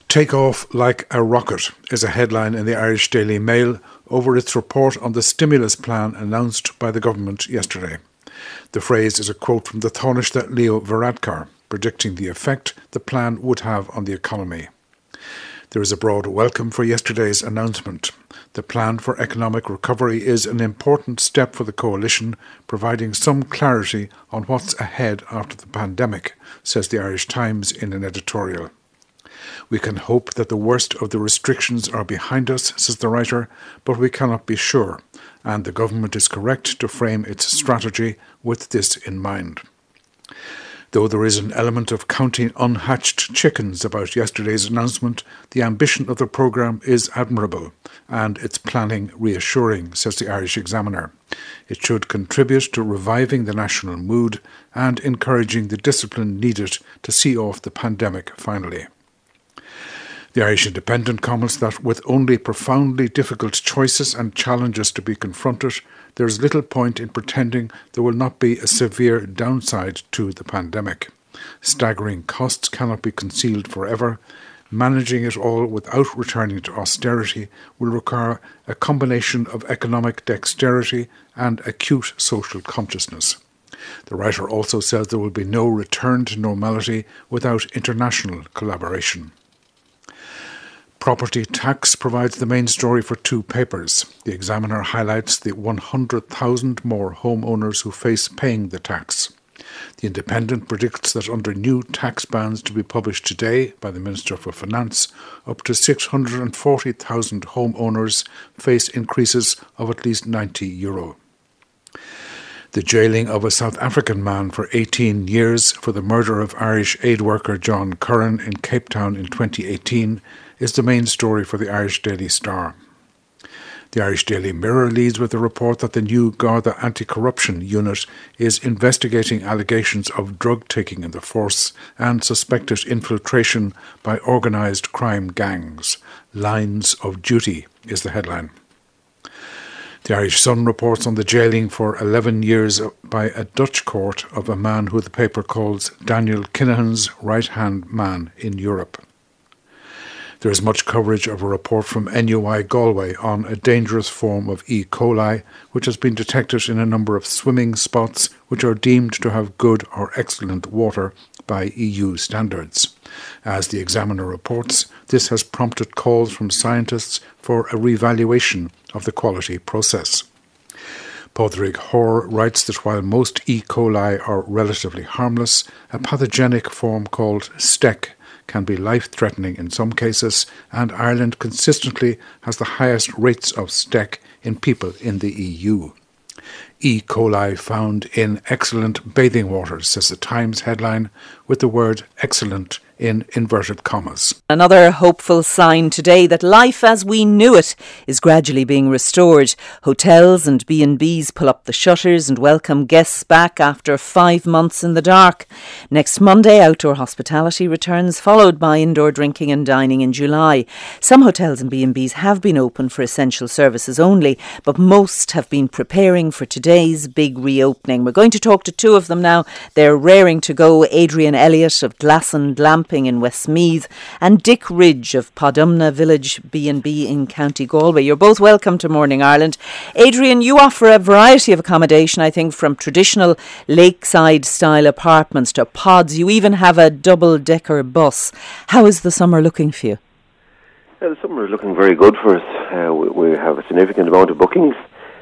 Take off like a rocket is a headline in the Irish Daily Mail over its report on the stimulus plan announced by the government yesterday. The phrase is a quote from the Taoiseach Leo Varadkar, predicting the effect the plan would have on the economy. There is a broad welcome for yesterday's announcement. The plan for economic recovery is an important step for the coalition, providing some clarity on what's ahead after the pandemic, says the Irish Times in an editorial. We can hope that the worst of the restrictions are behind us, says the writer, but we cannot be sure, and the government is correct to frame its strategy with this in mind. Though there is an element of counting unhatched chickens about yesterday's announcement, the ambition of the programme is admirable and its planning reassuring, says the Irish Examiner. It should contribute to reviving the national mood and encouraging the discipline needed to see off the pandemic finally. The Irish Independent comments that with only profoundly difficult choices and challenges to be confronted, there is little point in pretending there will not be a severe downside to the pandemic. Staggering costs cannot be concealed forever. Managing it all without returning to austerity will require a combination of economic dexterity and acute social consciousness. The writer also says there will be no return to normality without international collaboration. Property tax provides the main story for two papers. The Examiner highlights the 100,000 more homeowners who face paying the tax. The Independent predicts that under new tax bans to be published today by the Minister for Finance, up to 640,000 homeowners face increases of at least €90. The jailing of a South African man for 18 years for the murder of Irish aid worker John Curran in Cape Town in 2018 is the main story for the Irish Daily Star. The Irish Daily Mirror leads with a report that the new Garda Anti-Corruption Unit is investigating allegations of drug-taking in the force and suspected infiltration by organised crime gangs. Lines of Duty is the headline. The Irish Sun reports on the jailing for 11 years by a Dutch court of a man who the paper calls Daniel Kinahan's right-hand man in Europe. There is much coverage of a report from NUI Galway on a dangerous form of E. coli which has been detected in a number of swimming spots which are deemed to have good or excellent water by EU standards. As the Examiner reports, this has prompted calls from scientists for a revaluation of the quality process. Padraig Hoare writes that while most E. coli are relatively harmless, a pathogenic form called STEC can be life-threatening in some cases, and Ireland consistently has the highest rates of STEC in people in the EU. E. coli found in excellent bathing waters, says the Times headline, with the word excellent in inverted commas. Another hopeful sign today that life as we knew it is gradually being restored. Hotels and B&Bs pull up the shutters and welcome guests back after 5 months in the dark. Next Monday, outdoor hospitality returns, followed by indoor drinking and dining in July. Some hotels and B&Bs have been open for essential services only, but most have been preparing for today's big reopening. We're going to talk to two of them now. They're raring to go. Adrian Elliott of Glasson Glamping in Westmeath and Dick Ridge of Podumna Village B&B in County Galway. You're both welcome to Morning Ireland. Adrian, you offer a variety of accommodation, I think, from traditional lakeside style apartments to pods. You even have a double-decker bus. How is the summer looking for you? The summer is looking very good for us. We have a significant amount of bookings.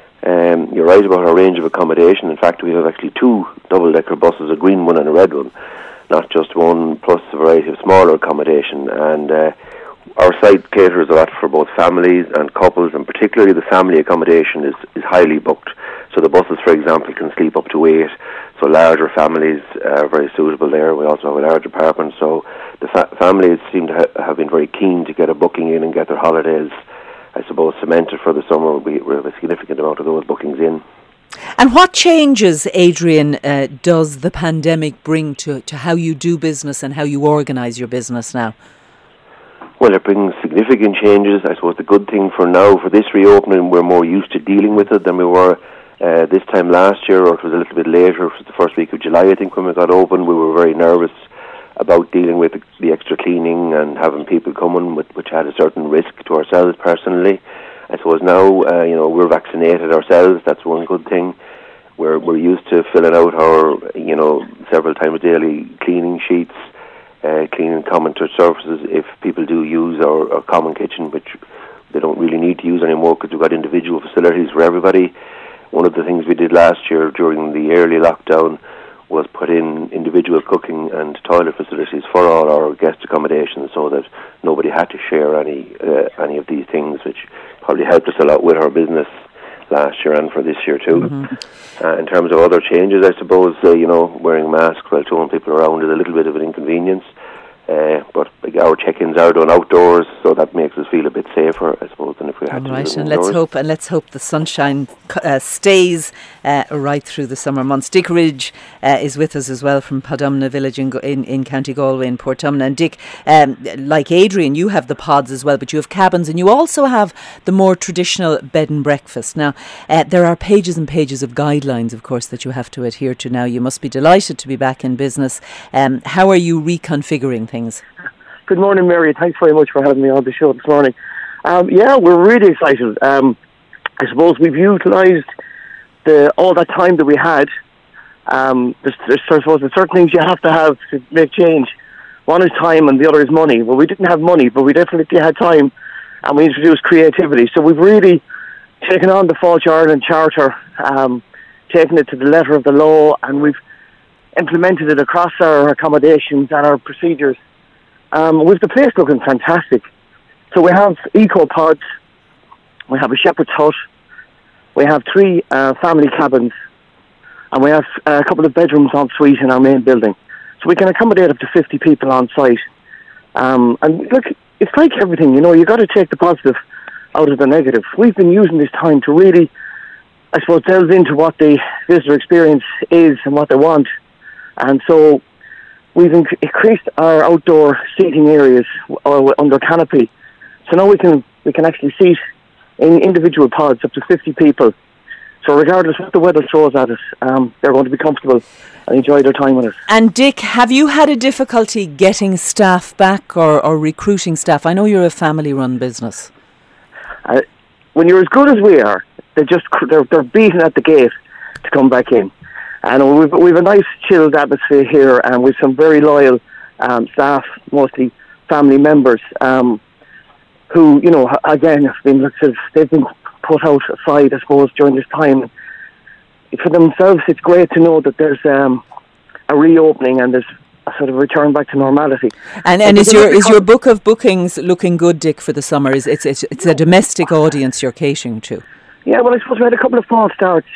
You're right about our range of accommodation. In fact, we have actually 2 double-decker buses, a green one and a red one, not just one, plus a variety of smaller accommodation. And our site caters a lot for both families and couples, and particularly the family accommodation is highly booked. So the buses, for example, can sleep up to 8. So larger families are very suitable there. We also have a large apartment. So the families seem to have been very keen to get a booking in and get their holidays, I suppose, cemented for the summer. We have a significant amount of those bookings in. And what changes, Adrian, does the pandemic bring to how you do business and how you organise your business now? Well, it brings significant changes. I suppose the good thing for now, for this reopening, we're more used to dealing with it than we were this time last year, or it was a little bit later. It was the first week of July, I think, when we got open. We were very nervous about dealing with the extra cleaning and having people coming, which had a certain risk to ourselves personally. I suppose now, we're vaccinated ourselves. That's one good thing. We're used to filling out our, several times daily cleaning sheets, cleaning common touch surfaces if people do use our common kitchen, which they don't really need to use anymore because we've got individual facilities for everybody. One of the things we did last year during the early lockdown was put in individual cooking and toilet facilities for all our guest accommodations so that nobody had to share any of these things, which probably helped us a lot with our business last year and for this year too. In terms of other changes, I suppose, wearing masks while towing people around is a little bit of an inconvenience. But our check-ins are done outdoors, so that makes us feel a bit safer, I suppose, than if we had to do it indoors. Let's hope the sunshine stays right through the summer months. Dick Ridge is with us as well from Podomna village in County Galway in Portumna. And Dick, like Adrian, you have the pods as well, but you have cabins, and you also have the more traditional bed and breakfast. Now, there are pages and pages of guidelines, of course, that you have to adhere to now. You must be delighted to be back in business. How are you reconfiguring things? Good morning, Mary. Thanks very much for having me on the show this morning. We're really excited. I suppose we've utilised all that time that we had. There's certain things you have to make change. One is time and the other is money. Well, we didn't have money, but we definitely had time, and we introduced creativity. So we've really taken on the Fáilte Ireland Charter, taken it to the letter of the law, and we've implemented it across our accommodations and our procedures. With the place looking fantastic. So we have eco pods, we have a shepherd's hut, we have 3 family cabins, and we have a couple of bedrooms en suite in our main building. So we can accommodate up to 50 people on site. And look, it's like everything, you've got to take the positive out of the negative. We've been using this time to really, I suppose, delve into what the visitor experience is and what they want. And so we've increased our outdoor seating areas under canopy. So now we can actually seat in individual pods up to 50 people. So regardless what the weather throws at us, they're going to be comfortable and enjoy their time with us. And Dick, have you had a difficulty getting staff back or recruiting staff? I know you're a family-run business. When you're as good as we are, they're beating at the gate to come back in. And we've a nice chilled atmosphere here, and with some very loyal staff, mostly family members, who, again, they've been put out aside, I suppose, during this time. For themselves, it's great to know that there's a reopening and there's a sort of return back to normality. And is your book of bookings looking good, Dick, for the summer? It's a domestic audience you're catering to? Yeah, well, I suppose we had a couple of false starts,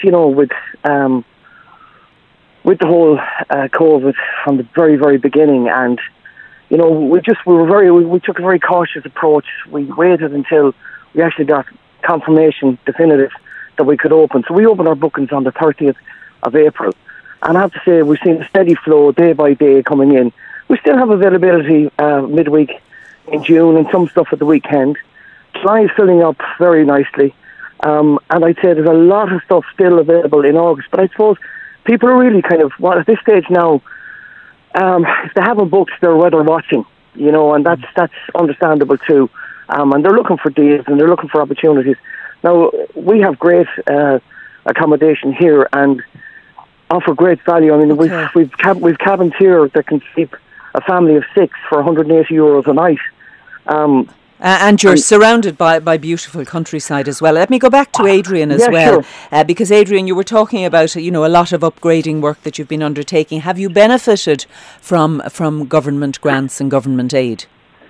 with the whole COVID from the very, very beginning, and we took a very cautious approach. We waited until we actually got confirmation, definitive, that we could open. So we opened our bookings on the 30th of April, and I have to say we've seen a steady flow day by day coming in. We still have availability midweek in June and some stuff at the weekend. July is filling up very nicely, and I'd say there's a lot of stuff still available in August. But I suppose people are really at this stage now, if they haven't booked, they're weather watching, and that's understandable too. And they're looking for deals and they're looking for opportunities. Now, we have great accommodation here and offer great value. I mean, we've cabins here that can sleep a family of 6 for €180 a night. And you're surrounded by beautiful countryside as well. Let me go back to Adrian as well. Sure. Because Adrian, you were talking about a lot of upgrading work that you've been undertaking. Have you benefited from government grants and government aid?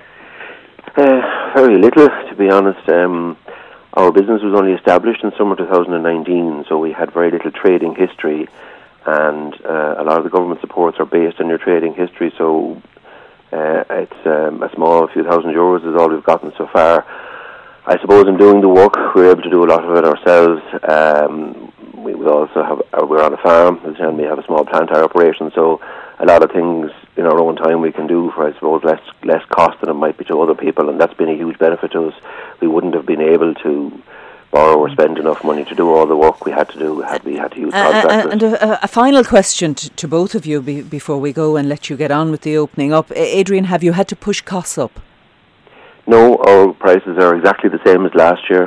Very little, to be honest. Our business was only established in summer 2019, so we had very little trading history, and a lot of the government supports are based on your trading history, so it's a small few €1,000 is all we've gotten so far. I suppose in doing the work, we're able to do a lot of it ourselves. We also we're on a farm, and we have a small plant hire operation, so a lot of things in our own time we can do for, I suppose, less cost than it might be to other people, and that's been a huge benefit to us. We wouldn't have been able to borrow or spend enough money to do all the work we had to do. We had to use contractors. And a final question to both of you before we go and let you get on with the opening up. Adrian, have you had to push costs up? No, our prices are exactly the same as last year.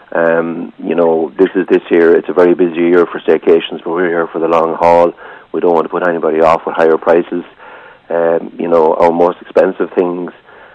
This year, it's a very busy year for staycations, but we're here for the long haul. We don't want to put anybody off with higher prices. Our most expensive things,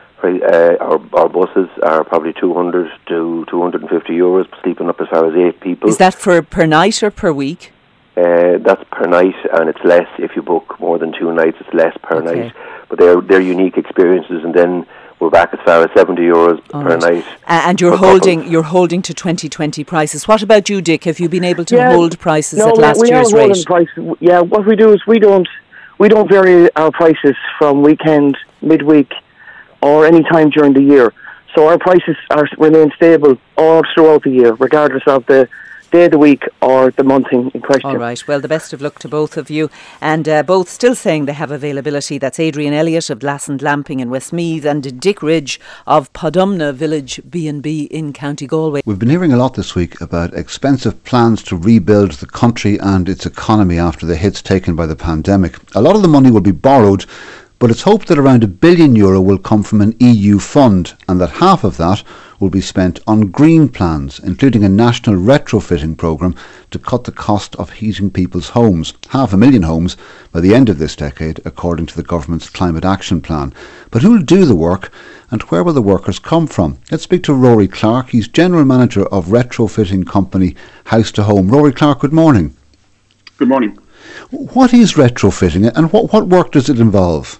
our buses are probably 200 to 250 euros, sleeping up as far as 8 people. Is that per night or per week? That's per night, and it's less if you book more than 2 nights. It's less per night, but they're unique experiences. And then we're back as far as 70 euros per night. And you're holding to 2020 prices. What about you, Dick? Have you been able to hold prices at last year's rate? Yeah, what we do is we don't vary our prices from weekend, midweek, or any time during the year. So our prices remain stable all throughout the year, regardless of the day of the week or the month in question. All right. Well, the best of luck to both of you. And both still saying they have availability. That's Adrian Elliott of Lassend Lamping in Westmeath and Dick Ridge of Podomna Village B&B in County Galway. We've been hearing a lot this week about expensive plans to rebuild the country and its economy after the hits taken by the pandemic. A lot of the money will be borrowed, but it's hoped that around €1 billion will come from an EU fund, and that half of that will be spent on green plans, including a national retrofitting programme to cut the cost of heating people's homes. 500,000 homes by the end of this decade, according to the government's Climate Action Plan. But who will do the work, and where will the workers come from? Let's speak to Rory Clark. He's General Manager of retrofitting company House to Home. Rory Clark, good morning. Good morning. What is retrofitting, and what work does it involve?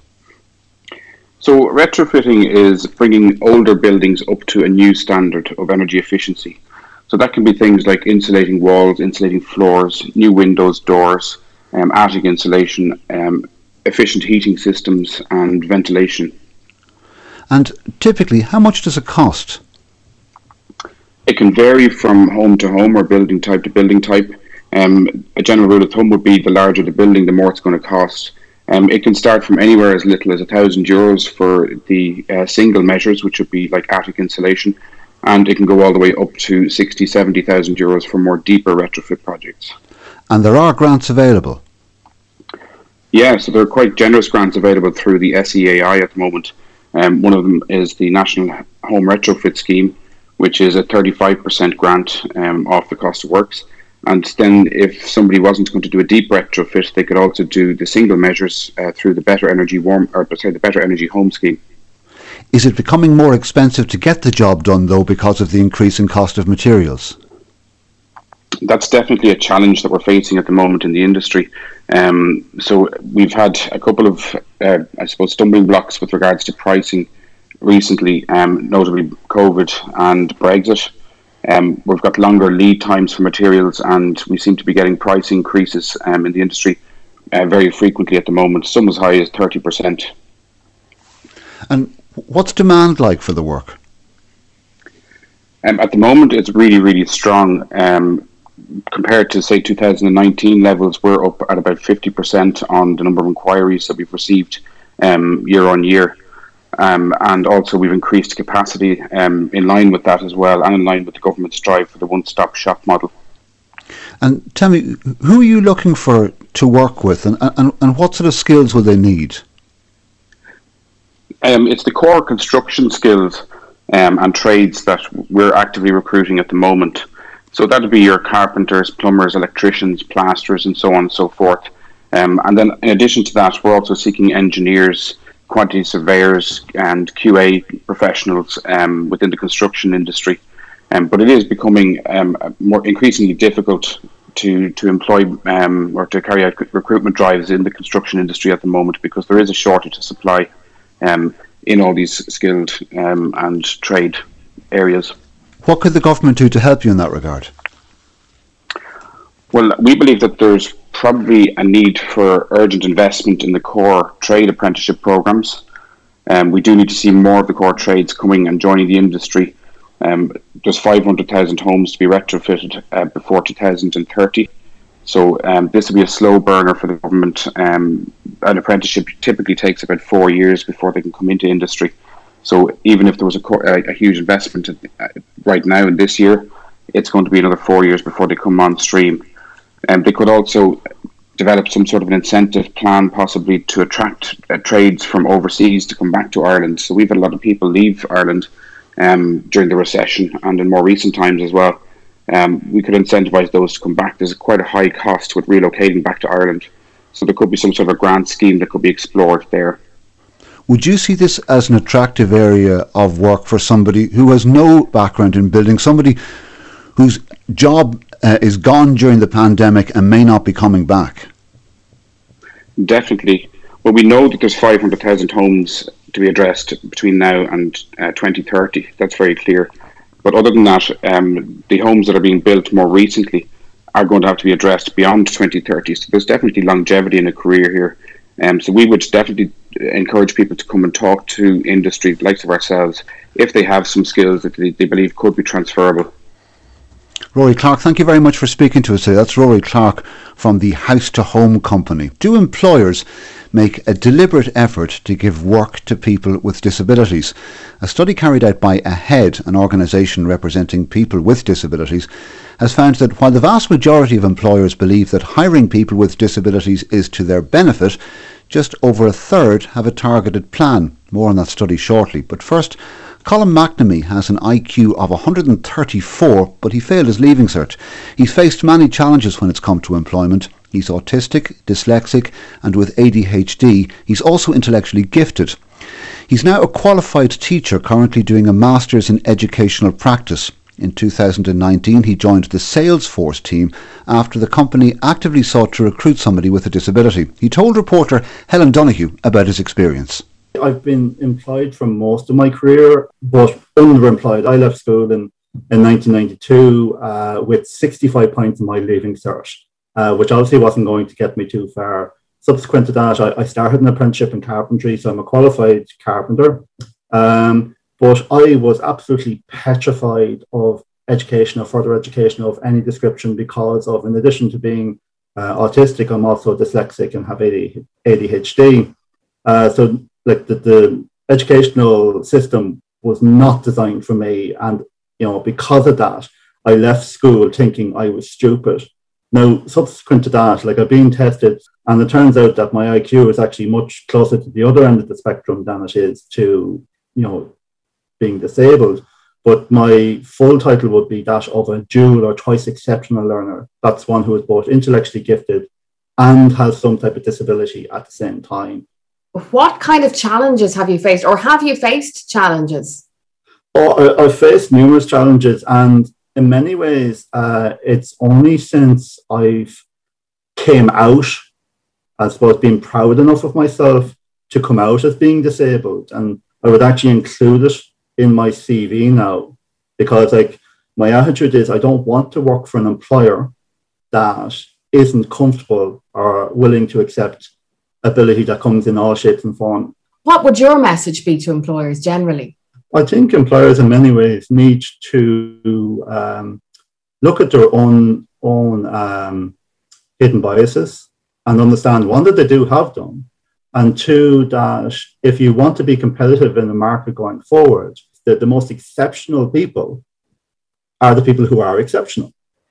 So retrofitting is bringing older buildings up to a new standard of energy efficiency. So that can be things like insulating walls, insulating floors, new windows, doors, attic insulation, efficient heating systems and ventilation. And typically, how much does it cost? It can vary from home to home or building type to building type. A general rule of thumb would be the larger the building, the more it's going to cost. It can start from anywhere as little as €1,000 for the single measures, which would be like attic insulation, and it can go all the way up to 60,000 to 70,000 euros for more deeper retrofit projects. And there are grants available? Yeah, so there are quite generous grants available through the SEAI at the moment. One of them is the National Home Retrofit Scheme, which is a 35% grant off the cost of works. And then if somebody wasn't going to do a deep retrofit, they could also do the single measures through the Better Energy the Better Energy Home Scheme. Is it becoming more expensive to get the job done, though, because of the increase in cost of materials? That's definitely a challenge that we're facing at the moment in the industry. So we've had a couple of, stumbling blocks with regards to pricing recently, notably COVID and Brexit. We've got longer lead times for materials, and we seem to be getting price increases in the industry very frequently at the moment, some as high as 30%. And what's demand like for the work? At the moment, it's really, really strong. Compared to, say, 2019 levels, we're up at about 50% on the number of inquiries that we've received year on year. And also we've increased capacity in line with that as well, and in line with the government's drive for the one-stop shop model. And tell me, who are you looking for to work with, and what sort of skills will they need? It's the core construction skills and trades that we're actively recruiting at the moment. So that would be your carpenters, plumbers, electricians, plasterers, and so on and so forth. And then in addition to that, we're also seeking engineers, quantity surveyors and QA professionals within the construction industry. But it is becoming more increasingly difficult to employ or to carry out recruitment drives in the construction industry at the moment, because there is a shortage of supply in all these skilled and trade areas. What could the government do to help you in that regard? Well, we believe that there's probably a need for urgent investment in the core trade apprenticeship programs. We do need to see more of the core trades coming and joining the industry. There's 500,000 homes to be retrofitted before 2030. So this will be a slow burner for the government. An apprenticeship typically takes about 4 years before they can come into industry. So even if there was a huge investment right now in this year, it's going to be another 4 years before they come on stream. And they could also develop some sort of an incentive plan, possibly to attract trades from overseas to come back to Ireland. So we've had a lot of people leave Ireland during the recession and in more recent times as well. We could incentivise those to come back. There's quite a high cost with relocating back to Ireland. So there could be some sort of a grant scheme that could be explored there. Would you see this as an attractive area of work for somebody who has no background in building, somebody whose job is gone during the pandemic and may not be coming back? Definitely. Well, we know that there's 500,000 homes to be addressed between now and 2030. That's very clear. But other than that, the homes that are being built more recently are going to have to be addressed beyond 2030. So there's definitely longevity in a career here. So we would definitely encourage people to come and talk to industry, the likes of ourselves, if they have some skills that they believe could be transferable. Rory Clark, thank you very much for speaking to us today. That's Rory Clark from the House to Home company. Do employers make a deliberate effort to give work to people with disabilities? A study carried out by AHEAD, an organisation representing people with disabilities, has found that while the vast majority of employers believe that hiring people with disabilities is to their benefit, just over a third have a targeted plan. More on that study shortly. But first, Colin McNamee has an IQ of 134, but he failed his Leaving Cert. He's faced many challenges when it's come to employment. He's autistic, dyslexic, and with ADHD, he's also intellectually gifted. He's now a qualified teacher, currently doing a Master's in Educational Practice. In 2019, he joined the Salesforce team after the company actively sought to recruit somebody with a disability. He told reporter Helen Donoghue about his experience. I've been employed for most of my career, but underemployed. I left school in 1992 with 65 points in my Leaving Cert, which obviously wasn't going to get me too far. Subsequent to that, I started an apprenticeship in carpentry, so I'm a qualified carpenter. But I was absolutely petrified of education or further education of any description because of, in addition to being autistic, I'm also dyslexic and have ADHD. So like the educational system was not designed for me. And, because of that, I left school thinking I was stupid. Now, subsequent to that, I've been tested, and it turns out that my IQ is actually much closer to the other end of the spectrum than it is to, being disabled. But my full title would be that of a dual or twice exceptional learner. That's one who is both intellectually gifted and has some type of disability at the same time. What kind of challenges have you faced, or have you faced challenges? I've faced numerous challenges, and in many ways, it's only since I've came out, I suppose, being proud enough of myself to come out as being disabled. And I would actually include it in my CV now, because my attitude is I don't want to work for an employer that isn't comfortable or willing to accept ability that comes in all shapes and forms. What would your message be to employers generally? I think employers in many ways need to look at their own hidden biases and understand, one, that they do have them, and two, that if you want to be competitive in the market going forward, that the most exceptional people are the people who are exceptional.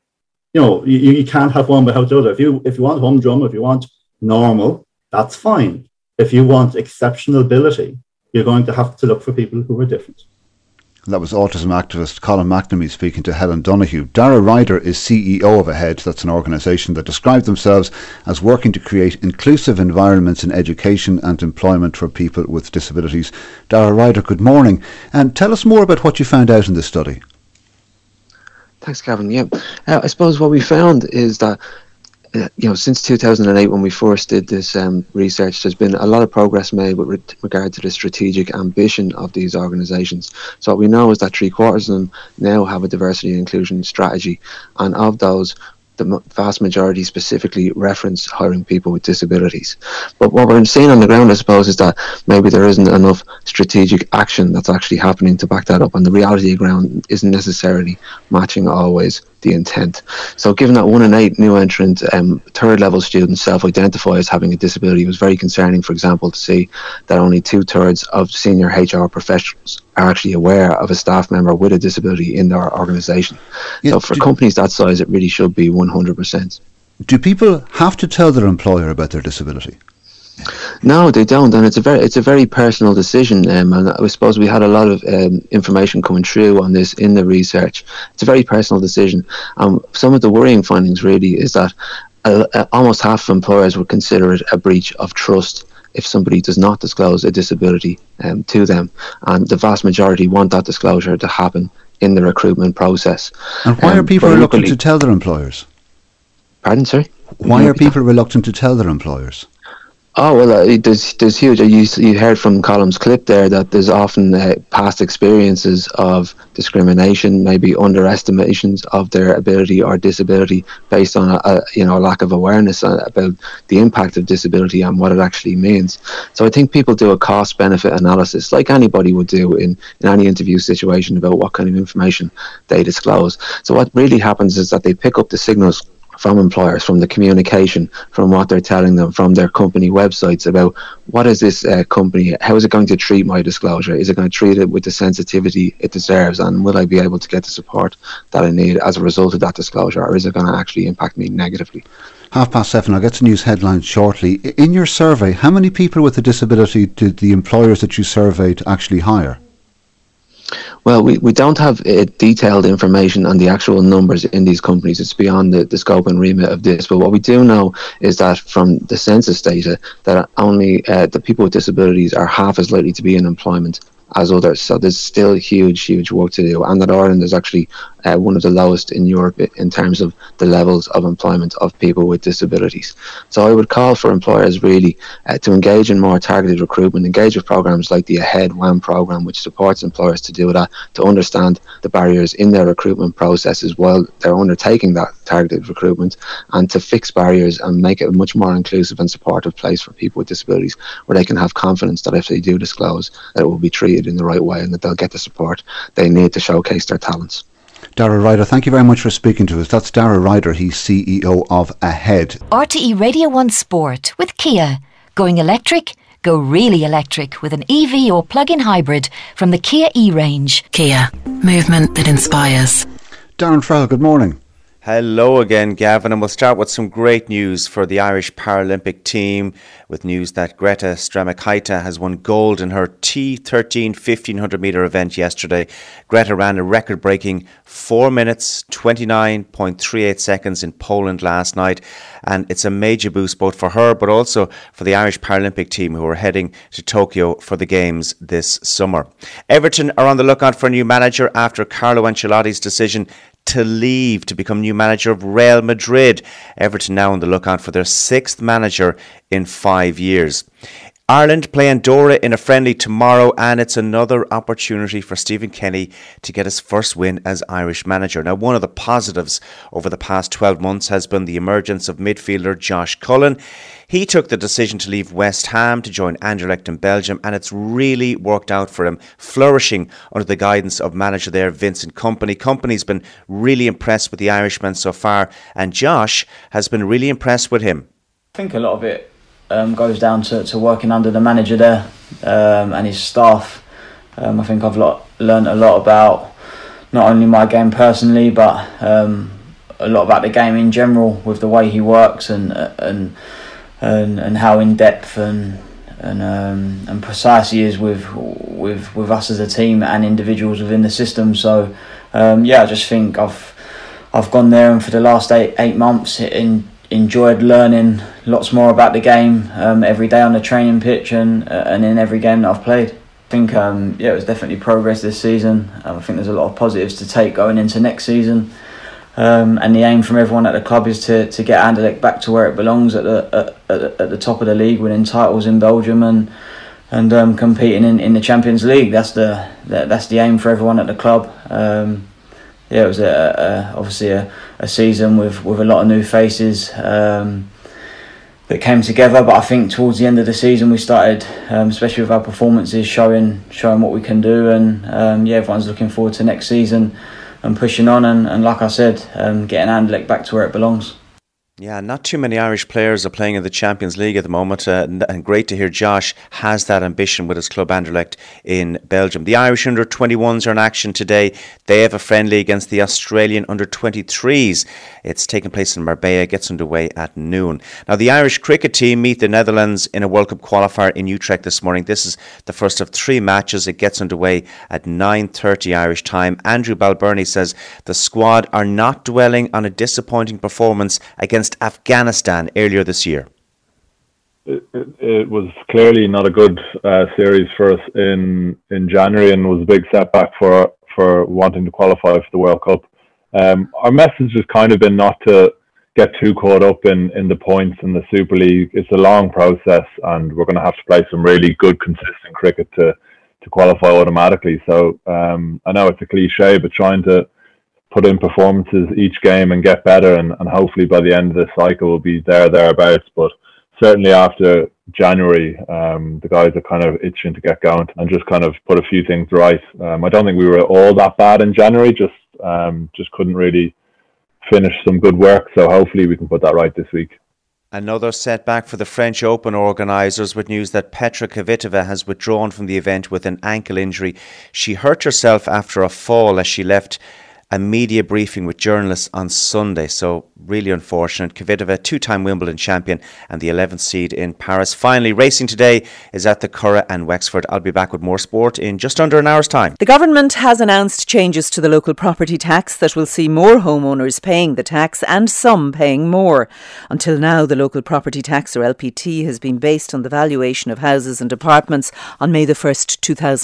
You can't have one without the other. If you want humdrum, if you want normal, that's fine. If you want exceptional ability, you're going to have to look for people who are different. That was autism activist Colin McNamee speaking to Helen Donoghue. Dara Ryder is CEO of AHEAD. That's an organisation that describe themselves as working to create inclusive environments in education and employment for people with disabilities. Dara Ryder, good morning. And tell us more about what you found out in this study. Thanks, Gavin. Yeah, I suppose what we found is that since 2008, when we first did this research, there's been a lot of progress made with regard to the strategic ambition of these organisations. So what we know is that 3/4 of them now have a diversity and inclusion strategy, and of those, the vast majority specifically reference hiring people with disabilities. But what we're seeing on the ground, I suppose, is that maybe there isn't enough strategic action that's actually happening to back that up, and the reality of ground isn't necessarily matching always the intent. So given that 1 in 8 new entrant third level students self-identify as having a disability, it was very concerning, for example, to see that only 2/3 of senior HR professionals are actually aware of a staff member with a disability in their organisation. So for companies that size, it really should be 100%. Do people have to tell their employer about their disability? No, they don't, and it's a very personal decision. And I suppose we had a lot of information coming through on this in the research. It's a very personal decision. Some of the worrying findings really is that almost half of employers would consider it a breach of trust if somebody does not disclose a disability to them, and the vast majority want that disclosure to happen in the recruitment process. And why are people reluctant to tell their employers? Pardon, sorry? Why are people reluctant to tell their employers? Oh, well, there's huge. You heard from Colm's clip there that there's often past experiences of discrimination, maybe underestimations of their ability or disability based on a lack of awareness about the impact of disability and what it actually means. So I think people do a cost-benefit analysis, like anybody would do in any interview situation, about what kind of information they disclose. So what really happens is that they pick up the signals from employers, from the communication, from what they're telling them, from their company websites about what is this company, how is it going to treat my disclosure? Is it going to treat it with the sensitivity it deserves, and will I be able to get the support that I need as a result of that disclosure, or is it going to actually impact me negatively? 7:30, I'll get to news headlines shortly. In your survey, how many people with a disability did the employers that you surveyed actually hire? Well, we don't have detailed information on the actual numbers in these companies. It's beyond the scope and remit of this. But what we do know is that from the census data, that only the people with disabilities are half as likely to be in employment as others. So there's still huge work to do, and that Ireland is actually one of the lowest in Europe in terms of the levels of employment of people with disabilities. So I would call for employers really to engage in more targeted recruitment, engage with programs like the AHEAD WAM program, which supports employers to do that, to understand the barriers in their recruitment processes while they're undertaking that targeted recruitment, and to fix barriers and make it a much more inclusive and supportive place for people with disabilities, where they can have confidence that if they do disclose, that it will be treated in the right way and that they'll get the support they need to showcase their talents. Darragh Ryder, thank you very much for speaking to us. That's Darragh Ryder, he's CEO of AHEAD. RTE Radio 1 Sport with Kia. Going electric? Go really electric with an EV or plug-in hybrid from the Kia E-range. Kia, movement that inspires. Darren Farrell, good morning. Hello again, Gavin, and we'll start with some great news for the Irish Paralympic team, with news that Greta Stremakaita has won gold in her T13 1500 metre event yesterday. Greta ran a record-breaking 4 minutes, 29.38 seconds in Poland last night, and it's a major boost both for her but also for the Irish Paralympic team, who are heading to Tokyo for the Games this summer. Everton are on the lookout for a new manager after Carlo Ancelotti's decision to leave to become new manager of Real Madrid. Everton now on the lookout for their 6th manager in 5 years. Ireland play Andorra in a friendly tomorrow, and it's another opportunity for Stephen Kenny to get his first win as Irish manager. Now, one of the positives over the past 12 months has been the emergence of midfielder Josh Cullen. He took the decision to leave West Ham to join Anderlecht in Belgium, and it's really worked out for him, flourishing under the guidance of manager there, Vincent Kompany. Kompany's been really impressed with the Irishman so far, and Josh has been really impressed with him. I think a lot of it goes down to working under the manager there and his staff. I think I've learned a lot about not only my game personally, but a lot about the game in general, with the way he works and how in depth and precise he is with us as a team and individuals within the system. So I just think I've gone there, and for the last eight months enjoyed learning lots more about the game every day on the training pitch and in every game that I've played. I think it was definitely progress this season. I think there's a lot of positives to take going into next season, and the aim from everyone at the club is to get Anderlecht back to where it belongs, at the top of the league, winning titles in Belgium and competing in the Champions League. That's the aim for everyone at the club. yeah, it was obviously a season with a lot of new faces that came together. But I think towards the end of the season we started, especially with our performances, showing what we can do, and everyone's looking forward to next season and pushing on, and like I said, getting Anderlecht back to where it belongs. Yeah, not too many Irish players are playing in the Champions League at the moment, and great to hear Josh has that ambition with his club Anderlecht in Belgium. The Irish under-21s are in action today. They have a friendly against the Australian under-23s. It's taking place in Marbella, gets underway at noon. Now, the Irish cricket team meet the Netherlands in a World Cup qualifier in Utrecht this morning. This is the first of 3 matches. It gets underway at 9:30 Irish time. Andrew Balbirnie says the squad are not dwelling on a disappointing performance against Afghanistan earlier this year. It was clearly not a good series for us in January, and was a big setback for wanting to qualify for the World Cup. Our message has kind of been not to get too caught up in the points in the Super League. It's a long process, and we're going to have to play some really good, consistent cricket to qualify automatically. So I know it's a cliche, but trying to put in performances each game and get better, and hopefully by the end of the cycle we'll be thereabouts. But certainly after January, the guys are kind of itching to get going and just kind of put a few things right. I don't think we were all that bad in January, just couldn't really finish some good work, so hopefully we can put that right this week. Another setback for the French Open organisers, with news that Petra Kvitova has withdrawn from the event with an ankle injury. She hurt herself after a fall as she left a media briefing with journalists on Sunday. So really unfortunate. Kvitova, 2-time Wimbledon champion and the 11th seed in Paris. Finally, racing today is at the Curragh and Wexford. I'll be back with more sport in just under an hour's time. The government has announced changes to the local property tax that will see more homeowners paying the tax and some paying more. Until now, the local property tax, or LPT, has been based on the valuation of houses and apartments on May the 1st,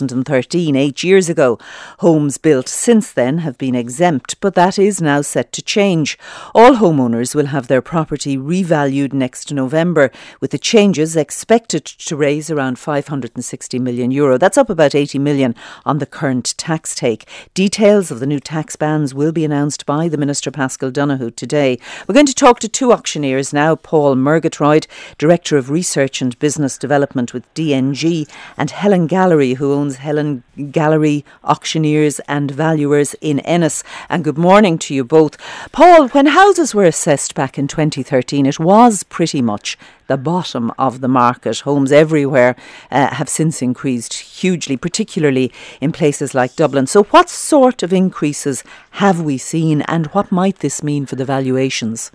2013, 8 years ago. Homes built since then have been exempt, but that is now set to change. All homeowners will have their property revalued next November, with the changes expected to raise around €560 million. That's up about 80 million on the current tax take. Details of the new tax bands will be announced by the Minister Paschal Donohoe today. We're going to talk to 2 auctioneers now, Paul Murgatroyd, Director of Research and Business Development with DNG, and Helen Gallery, who owns Helen Gallery Auctioneers and Valuers in Ennis. And good morning to you both. Paul, when houses were assessed back in 2013, it was pretty much the bottom of the market. Homes everywhere have since increased hugely, particularly in places like Dublin. So what sort of increases have we seen, and what might this mean for the valuations?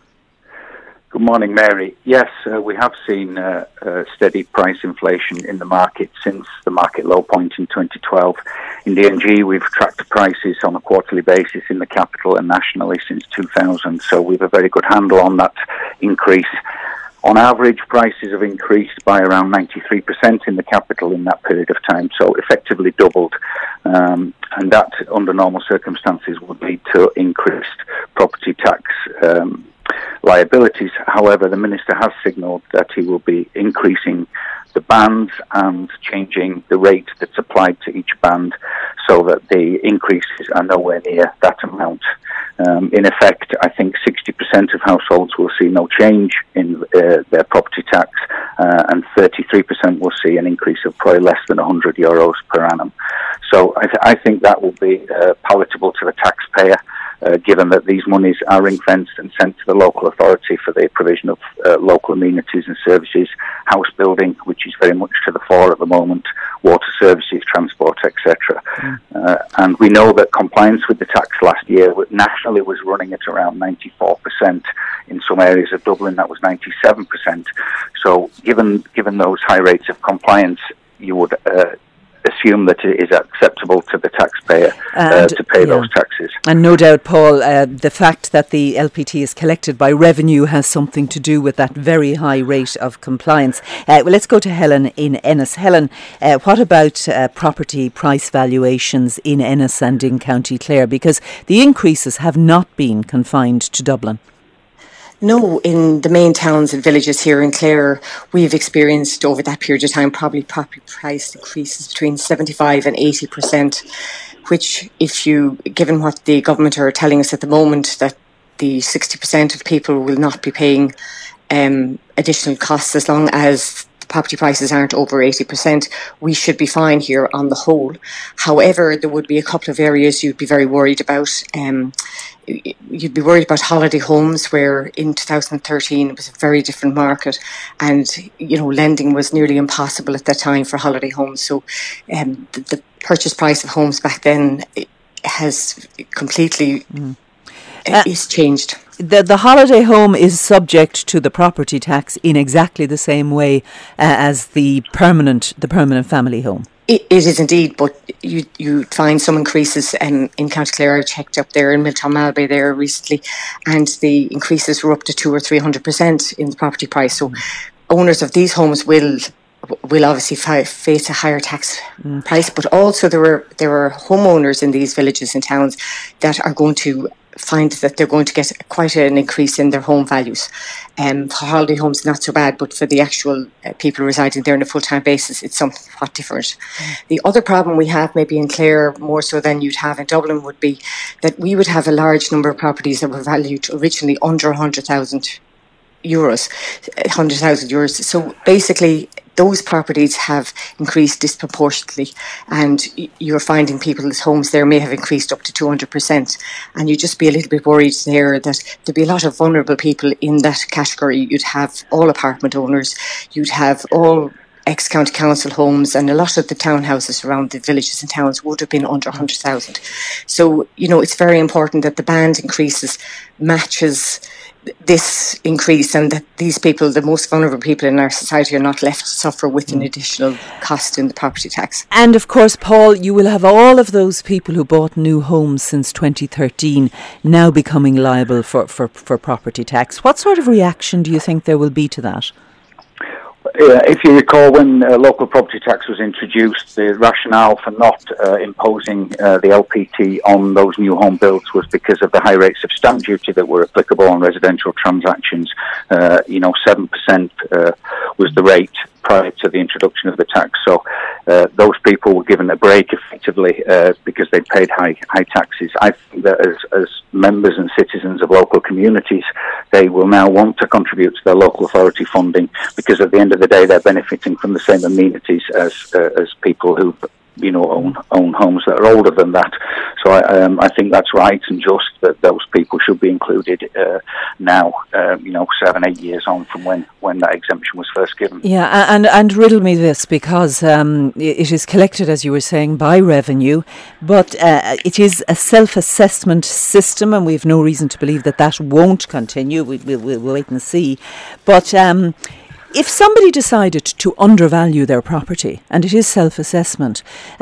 Good morning, Mary. Yes, we have seen steady price inflation in the market since the market low point in 2012. In DNG, we've tracked prices on a quarterly basis in the capital and nationally since 2000, so we have a very good handle on that increase. On average, prices have increased by around 93% in the capital in that period of time, so effectively doubled. And that, under normal circumstances, would lead to increased property tax liabilities. However, the Minister has signalled that he will be increasing the bands and changing the rate that's applied to each band so that the increases are nowhere near that amount. In effect, I think 60% of households will see no change in their property tax, and 33% will see an increase of probably less than €100 per annum. So I think that will be palatable to the taxpayer, given that these monies are ring-fenced and sent to the local authority for the provision of local amenities and services, house building, which is very much to the fore at the moment, water services, transport, etc. And we know that compliance with the tax last year nationally was running at around 94%. In some areas of Dublin, that was 97%. So given those high rates of compliance, you would assume that it is acceptable to the taxpayer to pay those taxes. And no doubt, Paul, the fact that the LPT is collected by revenue has something to do with that very high rate of compliance. Well, let's go to Helen in Ennis. Helen, what about property price valuations in Ennis and in County Clare? Because the increases have not been confined to Dublin. No, in the main towns and villages here in Clare, we've experienced over that period of time probably property price increases between 75 and 80%, which, given what the government are telling us at the moment, that the 60% of people will not be paying additional costs as long as the property prices aren't over 80%, we should be fine here on the whole. However, there would be a couple of areas you'd be very worried about. You'd be worried about holiday homes, where in 2013 it was a very different market, and lending was nearly impossible at that time for holiday homes. So the purchase price of homes back then has completely is changed. The holiday home is subject to the property tax in exactly the same way as the permanent family home. It is indeed, but you find some increases in County Clare. I checked up there in Miltown Malbay there recently, and the increases were up to 200 or 300% in the property price. So owners of these homes will obviously face a higher tax price, but also there are homeowners in these villages and towns that are going to find that they're going to get quite an increase in their home values. For holiday homes, not so bad, but for the actual people residing there on a full-time basis, it's somewhat different. The other problem we have, maybe in Clare more so than you'd have in Dublin, would be that we would have a large number of properties that were valued originally under €100,000. So basically, those properties have increased disproportionately, and you're finding people's homes there may have increased up to 200%. And you'd just be a little bit worried there that there'd be a lot of vulnerable people in that category. You'd have all apartment owners, you'd have all ex-county council homes, and a lot of the townhouses around the villages and towns would have been under 100,000. So, it's very important that the band increases matches this increase, and that these people, the most vulnerable people in our society, are not left to suffer with an additional cost in the property tax. And of course, Paul, you will have all of those people who bought new homes since 2013 now becoming liable for property tax. What sort of reaction do you think there will be to that? If you recall, when local property tax was introduced, the rationale for not imposing the LPT on those new home builds was because of the high rates of stamp duty that were applicable on residential transactions. 7% was the rate prior to the introduction of the tax. So those people were given a break effectively because they paid high taxes. I think that as members and citizens of local communities, they will now want to contribute to their local authority funding, because at the end of the day they're benefiting from the same amenities as people who own homes that are older than that. So I think that's right and just that those people should be included now, 7-8 years on from when that exemption was first given. Yeah, and riddle me this, because it is collected, as you were saying, by revenue, but it is a self-assessment system, and we have no reason to believe that won't continue. We'll wait and see. But if somebody decided to undervalue their property, and it is self-assessment,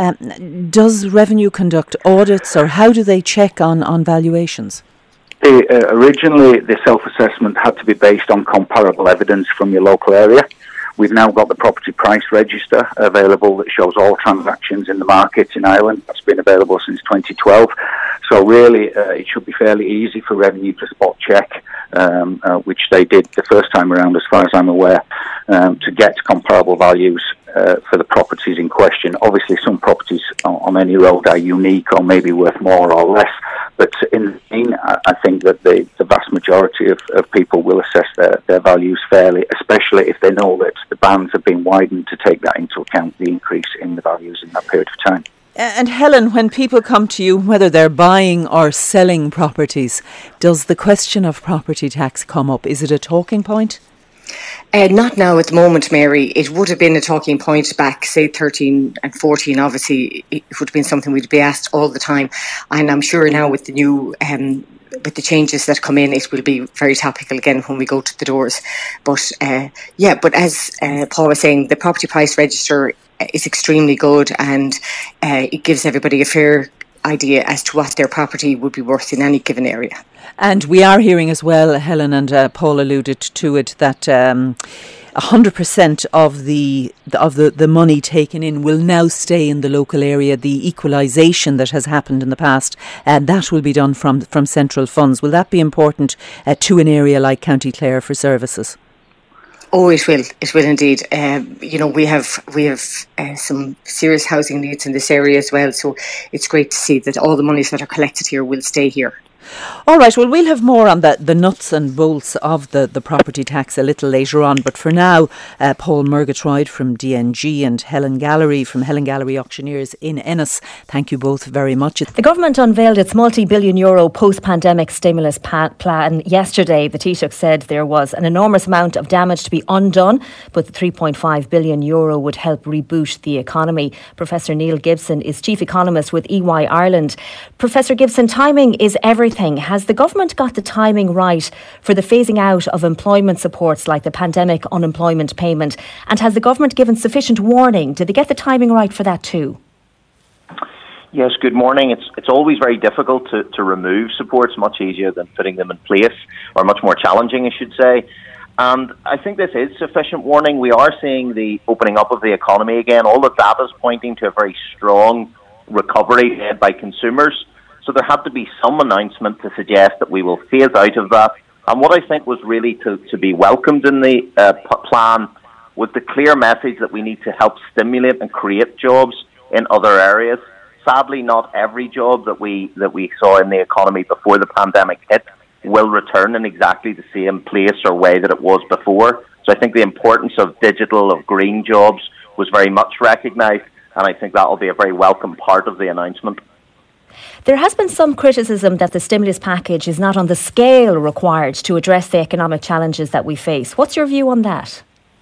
does Revenue conduct audits, or how do they check on valuations? Originally, the self-assessment had to be based on comparable evidence from your local area. We've now got the property price register available that shows all transactions in the market in Ireland. That's been available since 2012. So really, it should be fairly easy for Revenue to spot check, which they did the first time around, as far as I'm aware, to get comparable values for the properties in question. Obviously, some properties on any road are unique or maybe worth more or less, but in the main, I think that the vast majority of people will assess their values fairly, especially if they know that the bands have been widened to take that into account, the increase in the values in that period of time. And Helen, when people come to you, whether they're buying or selling properties, does the question of property tax come up? Is it a talking point? Not now at the moment, Mary. It would have been a talking point back, say, 13 and 14. Obviously, it would have been something we'd be asked all the time. And I'm sure now with the new with the changes that come in, it will be very topical again when we go to the doors. But but as Paul was saying, the property price register is extremely good, and it gives everybody a fair idea as to what their property would be worth in any given area. And we are hearing as well, Helen and Paul alluded to it, that 100% of the money taken in will now stay in the local area. The equalisation that has happened in the past, that will be done from central funds. Will that be important to an area like County Clare for services? Oh, it will. It will indeed. We have some serious housing needs in this area as well. So it's great to see that all the monies that are collected here will stay here. All right, well, we'll have more on the nuts and bolts of the property tax a little later on. But for now, Paul Murgatroyd from DNG and Helen Gallery from Helen Gallery Auctioneers in Ennis, thank you both very much. The government unveiled its multi-billion euro post-pandemic stimulus plan yesterday. The Taoiseach said there was an enormous amount of damage to be undone, but the 3.5 billion euro would help reboot the economy. Professor Neil Gibson is Chief Economist with EY Ireland. Professor Gibson, timing is everything. Has the government got the timing right for the phasing out of employment supports like the pandemic unemployment payment? And has the government given sufficient warning? Did they get the timing right for that too? Yes, good morning. It's always very difficult to remove supports, much easier than putting them in place, or much more challenging, I should say. And I think this is sufficient warning. We are seeing the opening up of the economy again. All the data is pointing to a very strong recovery led by consumers. So there had to be some announcement to suggest that we will phase out of that. And what I think was really to be welcomed in the plan was the clear message that we need to help stimulate and create jobs in other areas. Sadly, not every job that we saw in the economy before the pandemic hit will return in exactly the same place or way that it was before. So I think the importance of digital, of green jobs was very much recognised, and I think that will be a very welcome part of the announcement. There has been some criticism that the stimulus package is not on the scale required to address the economic challenges that we face. What's your view on that?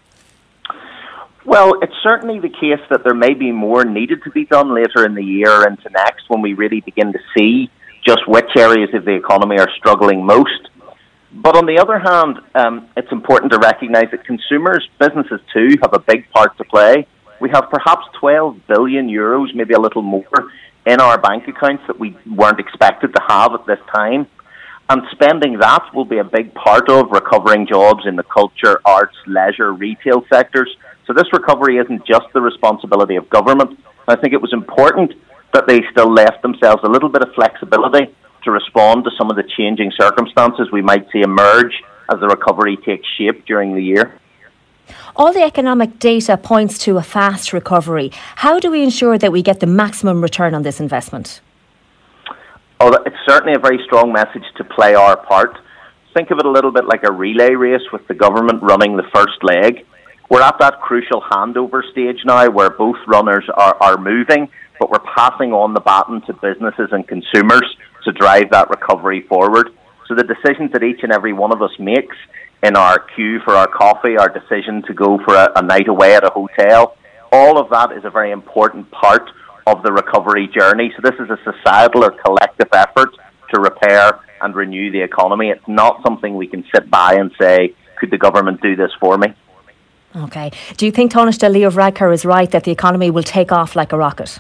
Well, it's certainly the case that there may be more needed to be done later in the year into next, when we really begin to see just which areas of the economy are struggling most. But on the other hand, it's important to recognise that consumers, businesses too, have a big part to play. We have perhaps 12 billion euros, maybe a little more, in our bank accounts that we weren't expected to have at this time. And spending that will be a big part of recovering jobs in the culture, arts, leisure, retail sectors. So this recovery isn't just the responsibility of government. I think it was important that they still left themselves a little bit of flexibility to respond to some of the changing circumstances we might see emerge as the recovery takes shape during the year. All the economic data points to a fast recovery. How do we ensure that we get the maximum return on this investment? Oh, it's certainly a very strong message to play our part. Think of it a little bit like a relay race with the government running the first leg. We're at that crucial handover stage now where both runners are moving, but we're passing on the baton to businesses and consumers to drive that recovery forward. So the decisions that each and every one of us makes in our queue for our coffee, our decision to go for a night away at a hotel, all of that is a very important part of the recovery journey. So this is a societal or collective effort to repair and renew the economy. It's not something we can sit by and say, could the government do this for me? Okay. Do you think Taoiseach Leo Varadkar is right that the economy will take off like a rocket?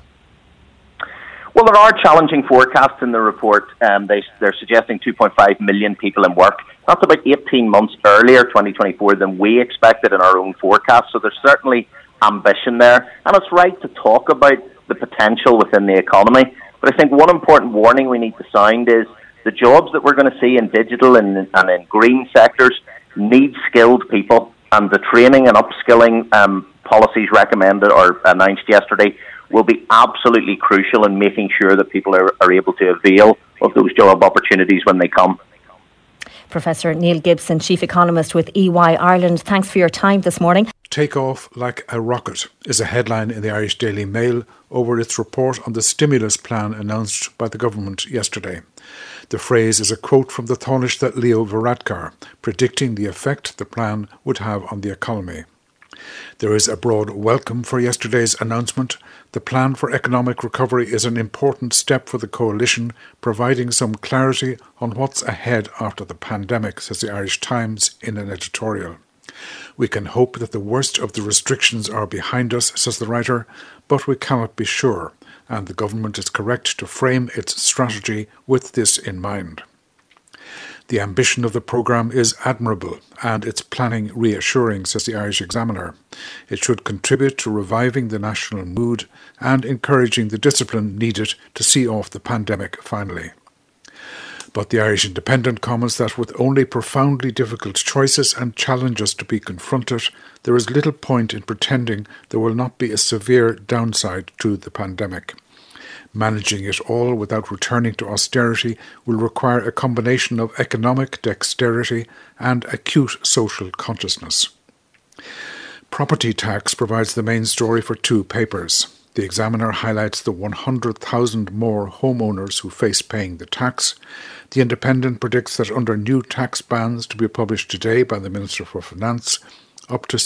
Well, there are challenging forecasts in the report. They're suggesting 2.5 million people in work. That's about 18 months earlier, 2024, than we expected in our own forecast. So there's certainly ambition there. And it's right to talk about the potential within the economy. But I think one important warning we need to sound is the jobs that we're going to see in digital and in green sectors need skilled people. And the training and upskilling policies recommended or announced yesterday will be absolutely crucial in making sure that people are able to avail of those job opportunities when they come. Professor Neil Gibson, Chief Economist with EY Ireland, thanks for your time this morning. Take off like a rocket is a headline in the Irish Daily Mail over its report on the stimulus plan announced by the government yesterday. The phrase is a quote from the Taoiseach Leo Varadkar, predicting the effect the plan would have on the economy. There is a broad welcome for yesterday's announcement. The plan for economic recovery is an important step for the coalition, providing some clarity on what's ahead after the pandemic, says the Irish Times in an editorial. We can hope that the worst of the restrictions are behind us, says the writer, but we cannot be sure, and the government is correct to frame its strategy with this in mind. The ambition of the programme is admirable and its planning reassuring, says the Irish Examiner. It should contribute to reviving the national mood and encouraging the discipline needed to see off the pandemic finally. But the Irish Independent comments that with only profoundly difficult choices and challenges to be confronted, there is little point in pretending there will not be a severe downside to the pandemic. Managing it all without returning to austerity will require a combination of economic dexterity and acute social consciousness. Property tax provides the main story for two papers. The Examiner highlights the 100,000 more homeowners who face paying the tax. The Independent predicts that under new tax bans to be published today by the Minister for Finance, up to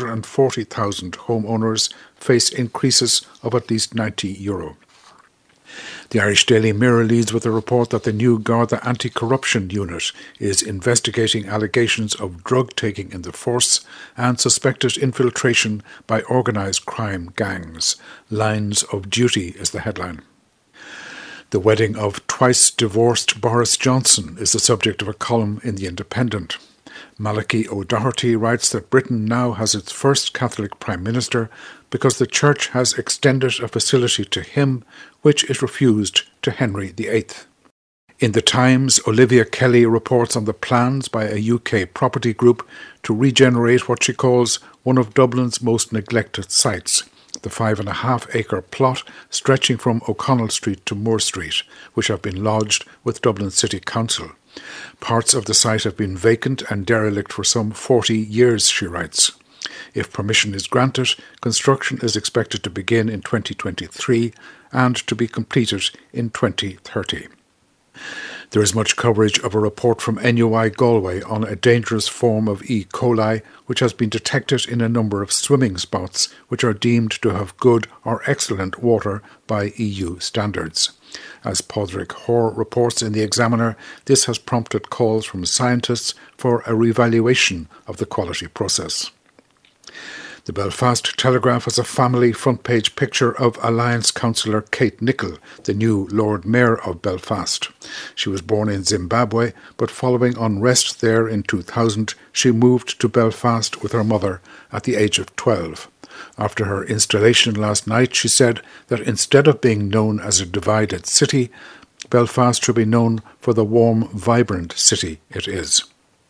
640,000 homeowners face increases of at least €90. The Irish Daily Mirror leads with a report that the new Garda Anti-Corruption Unit is investigating allegations of drug-taking in the force and suspected infiltration by organised crime gangs. Lines of Duty is the headline. The wedding of twice-divorced Boris Johnson is the subject of a column in The Independent. Malachy O'Doherty writes that Britain now has its first Catholic Prime Minister because the Church has extended a facility to him which it refused to Henry VIII. In The Times, Olivia Kelly reports on the plans by a UK property group to regenerate what she calls one of Dublin's most neglected sites, the 5.5-acre plot stretching from O'Connell Street to Moore Street, which have been lodged with Dublin City Council. Parts of the site have been vacant and derelict for some 40 years, she writes. If permission is granted, construction is expected to begin in 2023 and to be completed in 2030. There is much coverage of a report from NUI Galway on a dangerous form of E. coli which has been detected in a number of swimming spots which are deemed to have good or excellent water by EU standards. As Padraig Hoare reports in The Examiner, this has prompted calls from scientists for a revaluation of the quality process. The Belfast Telegraph has a family front-page picture of Alliance councillor Kate Nicholl, the new Lord Mayor of Belfast. She was born in Zimbabwe, but following unrest there in 2000, she moved to Belfast with her mother at the age of 12. After her installation last night, she said that instead of being known as a divided city, Belfast should be known for the warm, vibrant city it is.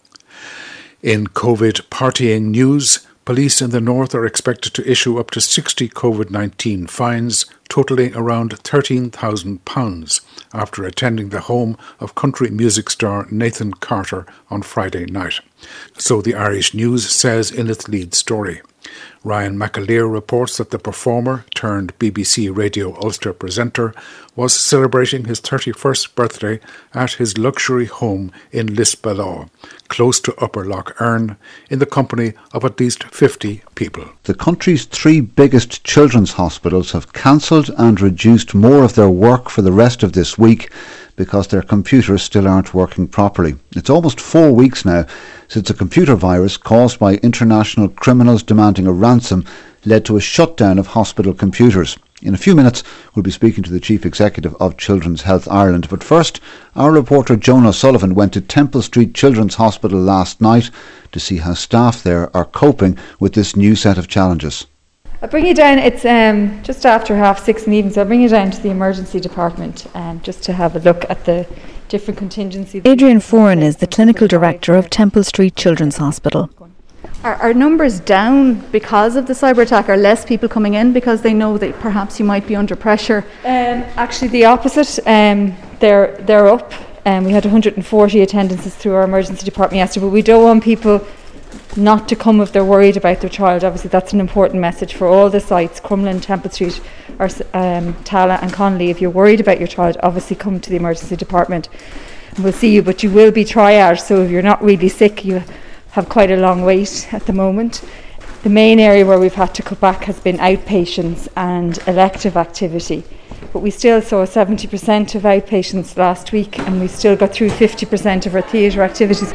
In COVID partying news, police in the north are expected to issue up to 60 COVID-19 fines, totalling around £13,000, after attending the home of country music star Nathan Carter on Friday night. So the Irish News says in its lead story. Ryan McAleer reports that the performer turned BBC Radio Ulster presenter was celebrating his 31st birthday at his luxury home in Lisbalaw, close to Upper Lough Erne, in the company of at least 50 people. The country's three biggest children's hospitals have cancelled and reduced more of their work for the rest of this week because their computers still aren't working properly. It's almost 4 weeks now since a computer virus caused by international criminals demanding a ransom led to a shutdown of hospital computers. In a few minutes, we'll be speaking to the Chief Executive of Children's Health Ireland. But first, our reporter Joan O'Sullivan went to Temple Street Children's Hospital last night to see how staff there are coping with this new set of challenges. I'll bring you down, it's just after 6:30 in the evening, so I'll bring you down to the emergency department just to have a look at the different contingencies. Adrian Foran is the Clinical Director of Temple Street Children's Hospital. Our numbers down because of the cyber attack? Are less people coming in because they know that perhaps you might be under pressure? Actually the opposite, they're up. We had 140 attendances through our emergency department yesterday, but we don't want people not to come if they're worried about their child. Obviously that's an important message for all the sites, Crumlin, Temple Street, or Tala and Connolly. If you're worried about your child, obviously come to the emergency department and we'll see you, but you will be triaged, so if you're not really sick, you have quite a long wait at the moment. The main area where we've had to cut back has been outpatients and elective activity, but we still saw 70% of outpatients last week and we still got through 50% of our theatre activities.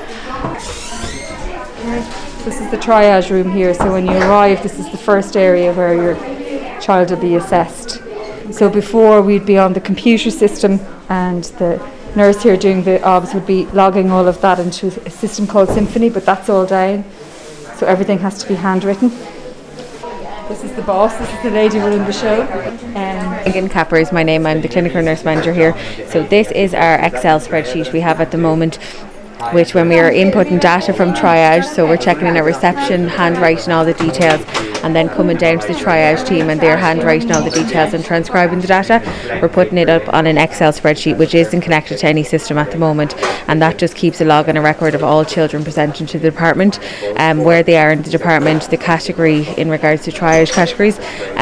This is the triage room here, so when you arrive this is the first area where your child will be assessed. So before we'd be on the computer system and the nurse here doing the obs would be logging all of that into a system called Symphony, but that's all down, so everything has to be handwritten. This is the boss, this is the lady running the show. Megan Capper is my name, I'm the clinical nurse manager here. So this is our Excel spreadsheet we have at the moment, which when we are inputting data from triage, so we're checking in our reception, handwriting all the details, and then coming down to the triage team and they're handwriting all the details and transcribing the data. We're putting it up on an Excel spreadsheet which isn't connected to any system at the moment, and that just keeps a log and a record of all children presenting to the department, where they are in the department, the category in regards to triage categories,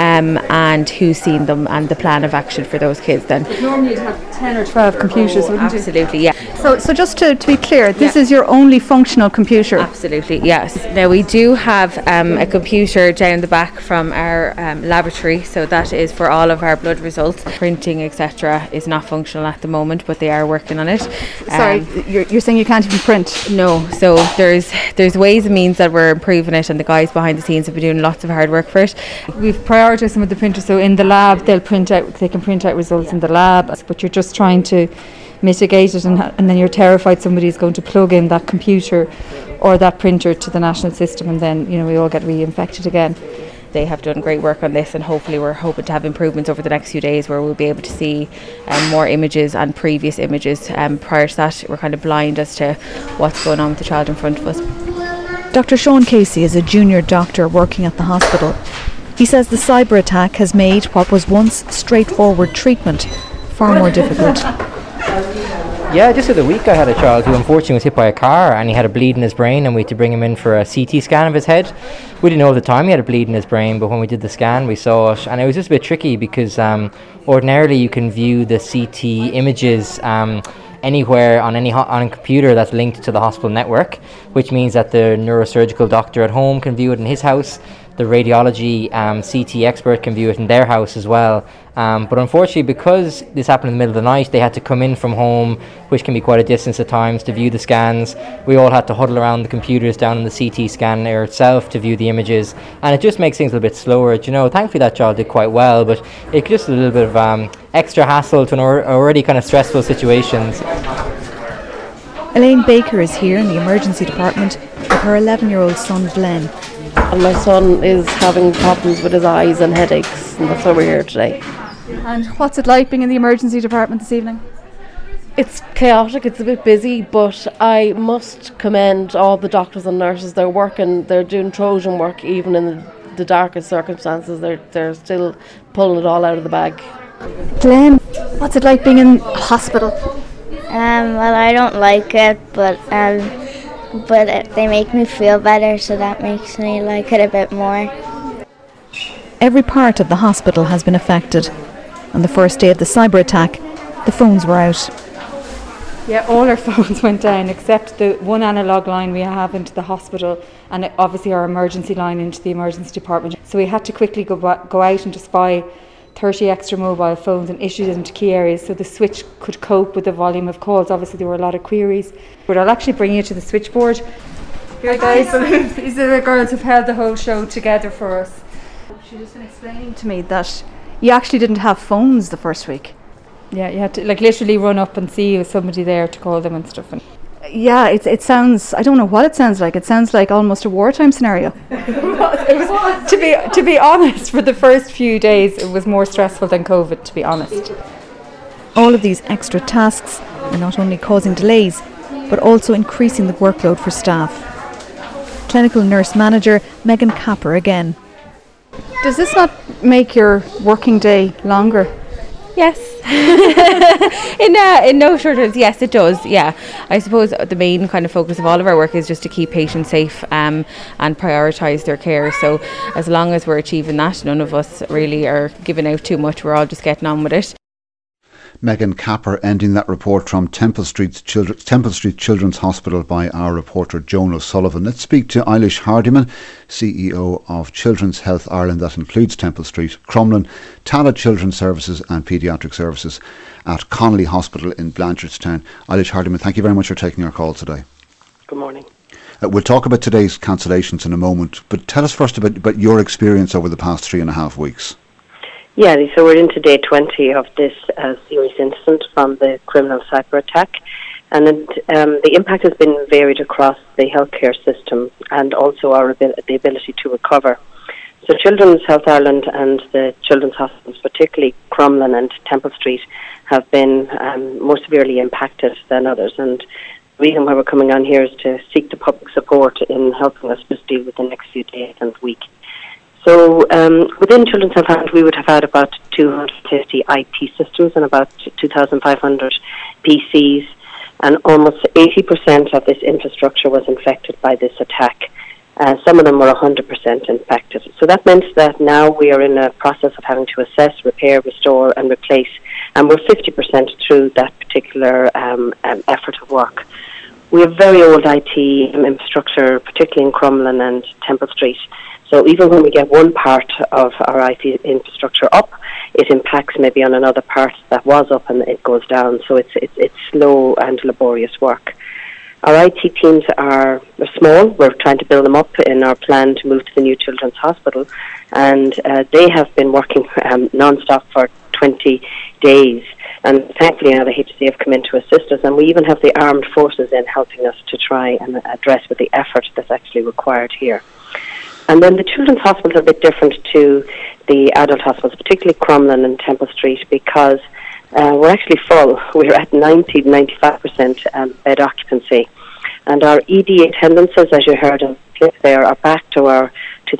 and who's seen them and the plan of action for those kids then. Normally you'd have 10 or 12 computers, wouldn't you? Absolutely, yeah. So just to be clear, this is your only functional computer? Absolutely, yes. Now we do have a computer down the back from our laboratory, so that is for all of our blood results. Printing, etc. is not functional at the moment, but they are working on it. Sorry, you're saying you can't even print? No, so there's ways and means that we're improving it, and the guys behind the scenes have been doing lots of hard work for it. We've prioritised some of the printers, so in the lab they can print out results in the lab, but you're just trying to mitigate it, and then you're terrified somebody's going to plug in that computer or that printer to the national system, and then we all get reinfected again. They have done great work on this, and hopefully we're hoping to have improvements over the next few days where we'll be able to see more images and previous images. Prior to that, we're kind of blind as to what's going on with the child in front of us. Dr. Sean Casey is a junior doctor working at the hospital. He says the cyber attack has made what was once straightforward treatment far more difficult. Yeah, just the other week I had a child who unfortunately was hit by a car and he had a bleed in his brain, and we had to bring him in for a CT scan of his head. We didn't know at the time he had a bleed in his brain, but when we did the scan we saw it, and it was just a bit tricky because ordinarily you can view the CT images anywhere on a computer that's linked to the hospital network, which means that the neurosurgical doctor at home can view it in his house. The radiology CT expert can view it in their house as well. But unfortunately, because this happened in the middle of the night, they had to come in from home, which can be quite a distance at times, to view the scans. We all had to huddle around the computers down in the CT scanner itself to view the images, and it just makes things a little bit slower. Thankfully that child did quite well, but it just a little bit of extra hassle to an already kind of stressful situations. Elaine Baker is here in the emergency department with her 11-year-old son Glenn. And my son is having problems with his eyes and headaches, and that's why we're here today. And what's it like being in the emergency department this evening? It's chaotic, it's a bit busy, but I must commend all the doctors and nurses. They're working, they're doing Trojan work even in the darkest circumstances. They're still pulling it all out of the bag. Glenn, what's it like being in hospital? Well, I don't like it, but they make me feel better, so that makes me like it a bit more. Every part of the hospital has been affected. On the first day of the cyber attack, the phones were out. Yeah, all our phones went down except the one analogue line we have into the hospital, and obviously our emergency line into the emergency department. So we had to quickly go out and just buy 30 extra mobile phones and issue them to key areas so the switch could cope with the volume of calls. Obviously there were a lot of queries, but I'll actually bring you to the switchboard. Here guys, these are the girls who've held the whole show together for us. She's just been explaining to me that you actually didn't have phones the first week. Yeah, you had to literally run up and see if somebody there to call them and stuff. Yeah, it sounds, I don't know what it sounds like. It sounds like almost a wartime scenario. It was, to be honest, for the first few days it was more stressful than COVID, to be honest. All of these extra tasks are not only causing delays, but also increasing the workload for staff. Clinical nurse manager Megan Capper again. Does this not make your working day longer? Yes. in no short terms, yes it does. Yeah, I suppose the main kind of focus of all of our work is just to keep patients safe and prioritise their care. So as long as we're achieving that, none of us really are giving out too much. We're all just getting on with it. Megan Capper ending that report from Temple Street Children's Hospital by our reporter Joan O'Sullivan. Let's speak to Eilish Hardiman, CEO of Children's Health Ireland, that includes Temple Street, Crumlin, Tala Children's Services and Paediatric Services at Connolly Hospital in Blanchardstown. Eilish Hardiman, thank you very much for taking our call today. Good morning. We'll talk about today's cancellations in a moment, but tell us first about your experience over the past 3.5 weeks. Yeah, so we're into day 20 of this serious incident from the criminal cyber attack, and the impact has been varied across the healthcare system and also the ability to recover. So Children's Health Ireland and the children's hospitals, particularly Crumlin and Temple Street, have been more severely impacted than others. And the reason why we're coming on here is to seek the public support in helping us just deal with the next few days and week. So within Children's Health Ireland, we would have had about 250 IT systems and about 2,500 PCs, and almost 80% of this infrastructure was infected by this attack. Some of them were 100% impacted. So that meant that now we are in a process of having to assess, repair, restore and replace, and we're 50% through that particular effort of work. We have very old IT infrastructure, particularly in Crumlin and Temple Street. So even when we get one part of our IT infrastructure up, it impacts maybe on another part that was up and it goes down. So it's slow and laborious work. Our IT teams are small. We're trying to build them up in our plan to move to the new Children's Hospital, and they have been working non-stop for 20 days. And thankfully now the HSE have come in to assist us, and we even have the armed forces in helping us to try and address with the effort that's actually required here. And then the children's hospitals are a bit different to the adult hospitals, particularly Crumlin and Temple Street, because we're actually full. We're at 90-95% bed occupancy. And our ED attendances, as you heard in the clip there, are back to our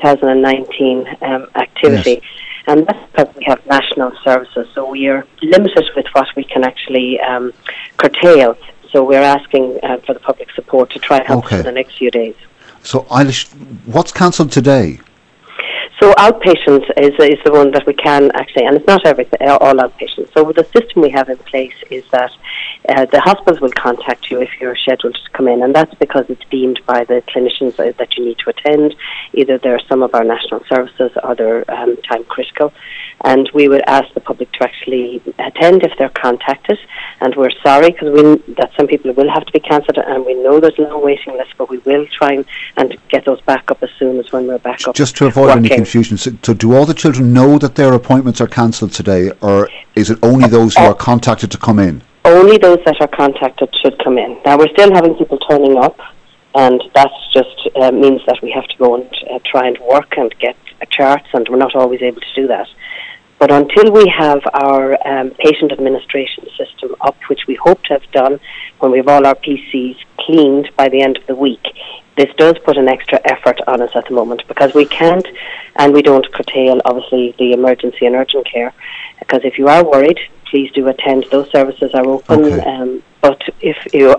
2019 activity. Yes. And that's because we have national services, so we are limited with what we can actually curtail. So we're asking for the public support to try and help us for the next few days. So, Eilish, what's cancelled today? So outpatients is the one that we can actually, and it's not everything, all outpatients. So the system we have in place is that the hospitals will contact you if you're scheduled to come in, and that's because it's deemed by the clinicians that you need to attend. Either they're some of our national services or they're time critical. And we would ask the public to actually attend if they're contacted. And we're sorry because that some people will have to be cancelled, and we know there's a long waiting list, but we will try and get those back up as soon as when we're back up. Just to avoid any confusion, so do all the children know that their appointments are cancelled today, or is it only those who are contacted to come in? Only those that are contacted should come in. Now, we're still having people turning up, and that just means that we have to go and try and work and get charts, and we're not always able to do that. But until we have our patient administration system up, which we hope to have done when we have all our PCs cleaned by the end of the week, this does put an extra effort on us at the moment, because we can't and we don't curtail, obviously, the emergency and urgent care. Because if you are worried, please do attend. Those services are open. Okay. But if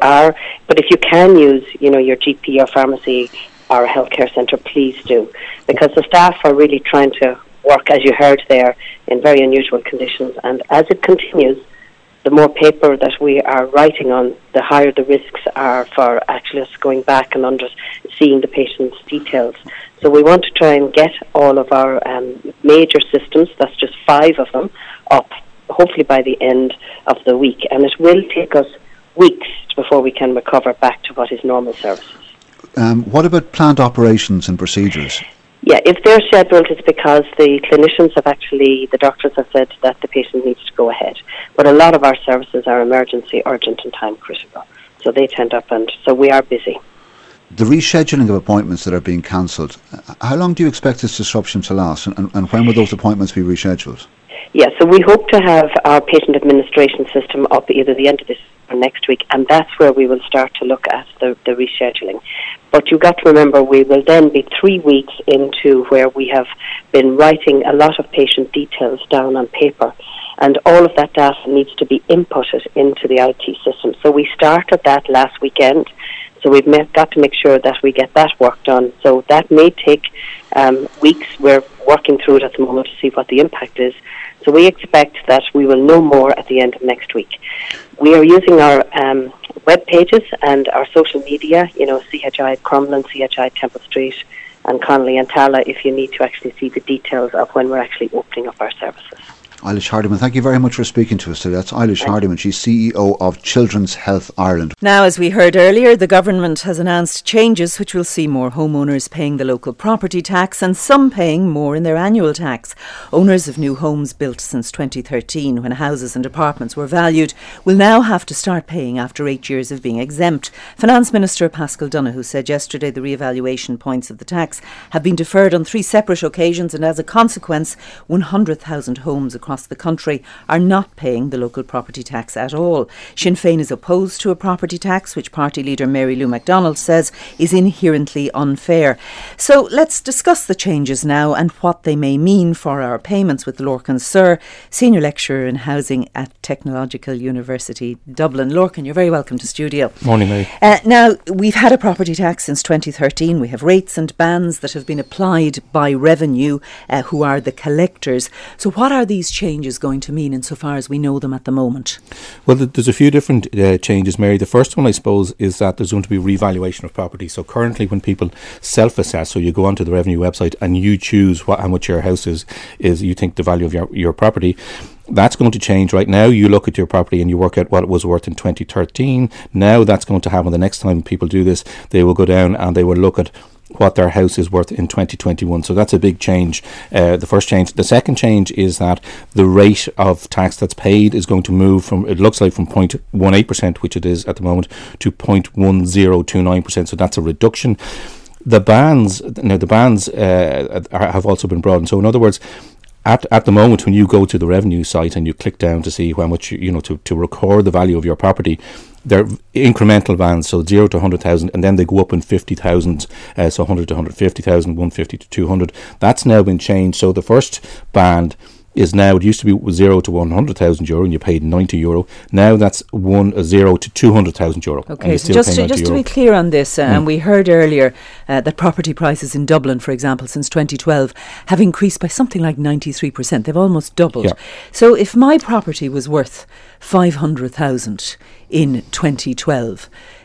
you can use, your GP or pharmacy or a healthcare centre, please do, because the staff are really trying to work, as you heard there, in very unusual conditions. And as it continues, the more paper that we are writing on, the higher the risks are for actually us going back and seeing the patient's details. So we want to try and get all of our major systems, that's just 5 of them, up, hopefully by the end of the week. And it will take us weeks before we can recover back to what is normal services. What about planned operations and procedures? Yeah, if they're scheduled, it's because the clinicians the doctors have said that the patient needs to go ahead. But a lot of our services are emergency, urgent and time critical. So they tend up, and so we are busy. The rescheduling of appointments that are being cancelled, how long do you expect this disruption to last, and when will those appointments be rescheduled? Yeah, so we hope to have our patient administration system up either the end of this or next week, and that's where we will start to look at the rescheduling. But you've got to remember, we will then be 3 weeks into where we have been writing a lot of patient details down on paper, and all of that data needs to be inputted into the IT system. So we started that last weekend, so we've got to make sure that we get that work done. So that may take weeks. We're working through it at the moment to see what the impact is. So we expect that we will know more at the end of next week. We are using our web pages and our social media, CHI Crumlin, CHI Temple Street and Connolly and Tala, if you need to actually see the details of when we're actually opening up our services. Eilish Hardiman, thank you very much for speaking to us today. That's Eilish Hardiman. She's CEO of Children's Health Ireland. Now, as we heard earlier, the government has announced changes which will see more homeowners paying the local property tax and some paying more in their annual tax. Owners of new homes built since 2013, when houses and apartments were valued, will now have to start paying after 8 years of being exempt. Finance Minister Paschal Donohoe said yesterday the re-evaluation points of the tax have been deferred on 3 separate occasions, and as a consequence, 100,000 homes across the country are not paying the local property tax at all. Sinn Féin is opposed to a property tax, which party leader Mary Lou McDonald says is inherently unfair. So let's discuss the changes now and what they may mean for our payments with Lorcan Sir, Senior Lecturer in Housing at Technological University Dublin. Lorcan, you're very welcome to studio. Morning, Mary. Now, we've had a property tax since 2013. We have rates and bans that have been applied by Revenue, who are the collectors. So what are these changes going to mean insofar as we know them at the moment? Well, there's a few different changes, Mary. The first one, I suppose, is that there's going to be revaluation of property. So currently when people self-assess, so you go onto the Revenue website and you choose how much your house is you think the value of your property, that's going to change. Right now you look at your property and you work out what it was worth in 2013. Now that's going to happen. The next time people do this, they will go down and they will look at what their house is worth in 2021. So that's a big change, the first change. The second change is that the rate of tax that's paid is going to move from, it looks like, from 0.18%, which it is at the moment, to 0.1029%. So that's a reduction. The bans have also been broadened. So in other words, at the moment, when you go to the Revenue site and you click down to see how much, to record the value of your property, they're incremental bands, so 0 to 100,000, and then they go up in 50,000, so 100 to 150,000, 150 to 200. That's now been changed. So the first band is now, it used to be 0 to 100,000 euro and you paid €90. Now that's 0 to 200,000 euro. Okay, so just to be clear on this, and we heard earlier that property prices in Dublin, for example, since 2012 have increased by something like 93%. They've almost doubled. Yeah. So if my property was worth 500,000 in 2012,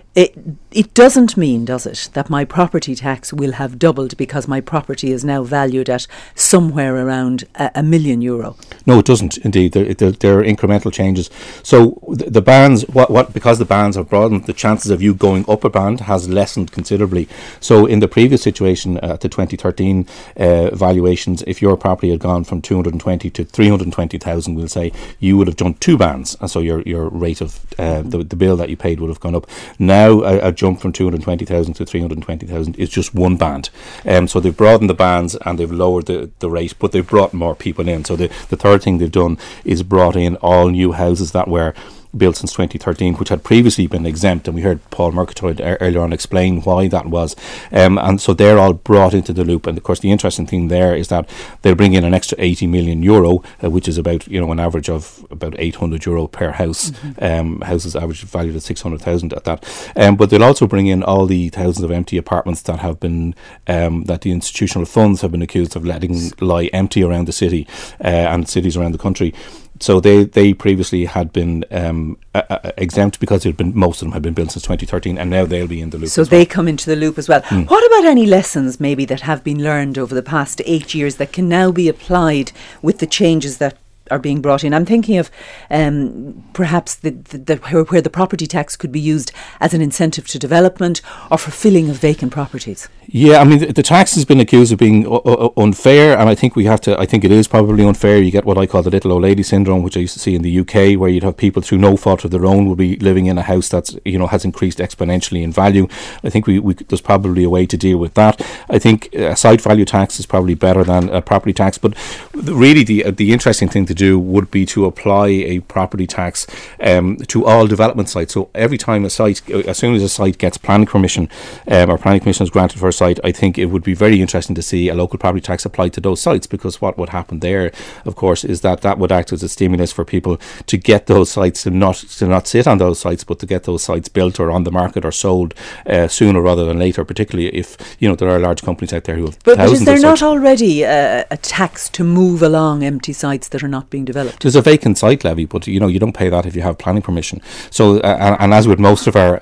it doesn't mean, does it, that my property tax will have doubled because my property is now valued at somewhere around €1 million? No, it doesn't, indeed. There are incremental changes. So the bans, because the bans have broadened, the chances of you going up a band has lessened considerably. So in the previous situation, at the 2013 valuations, if your property had gone from 220 to 320,000, we'll say, you would have done 2 bands, and so your rate of the bill that you paid would have gone up. Now a jump from 220,000 to 320,000 is just 1 band. So they've broadened the bands and they've lowered the rate, but they've brought more people in. So the third thing they've done is brought in all new houses that were built since 2013, which had previously been exempt, and we heard Paul Murgatroyd earlier on explain why that was, and so they're all brought into the loop. And of course the interesting thing there is that they'll bring in an extra €80 million, which is about an average of about €800 per house. Houses average valued at 600,000 at that, but they'll also bring in all the thousands of empty apartments that have been that the institutional funds have been accused of letting lie empty around the city and cities around the country. So they previously had been exempt because most of them had been built since 2013, and now they'll be in the loop. So they come into the loop as well. What about any lessons maybe that have been learned over the past 8 years that can now be applied with the changes that are being brought in? I'm thinking of perhaps where the property tax could be used as an incentive to development or for filling of vacant properties. Yeah, I mean, the tax has been accused of being unfair, and I think it is probably unfair. You get what I call the little old lady syndrome, which I used to see in the UK, where you'd have people through no fault of their own will be living in a house that's, has increased exponentially in value. I think there's probably a way to deal with that. I think a site value tax is probably better than a property tax, but really the interesting thing to do would be to apply a property tax to all development sites. So every time as soon as a site gets planning permission or planning permission is granted for a site, I think it would be very interesting to see a local property tax applied to those sites, because what would happen there, of course, is that would act as a stimulus for people to get those sites, to not sit on those sites, but to get those sites built or on the market or sold sooner rather than later, particularly if there are large companies out there who have thousands of sites. But is there not already a tax to move along empty sites that are not not being developed. There's a vacant site levy, but you don't pay that if you have planning permission. So and as with most of our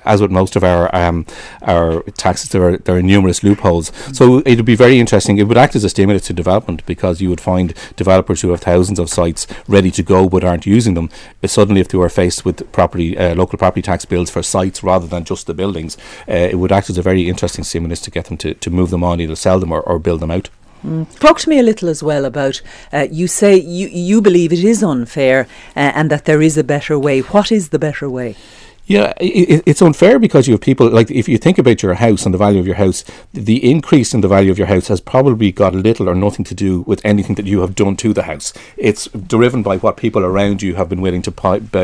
taxes, there are numerous loopholes. So it would be very interesting. It would act as a stimulus to development, because you would find developers who have thousands of sites ready to go but aren't using them. Suddenly, if they were faced with local property tax bills for sites rather than just the buildings, it would act as a very interesting stimulus to get them to move them on, either sell them or build them out. Talk to me a little as well about, you say you believe it is unfair and that there is a better way. What is the better way? Yeah, it's unfair because you have people, like, if you think about your house and the value of your house, the increase in the value of your house has probably got little or nothing to do with anything that you have done to the house. It's driven by what people around you have been willing to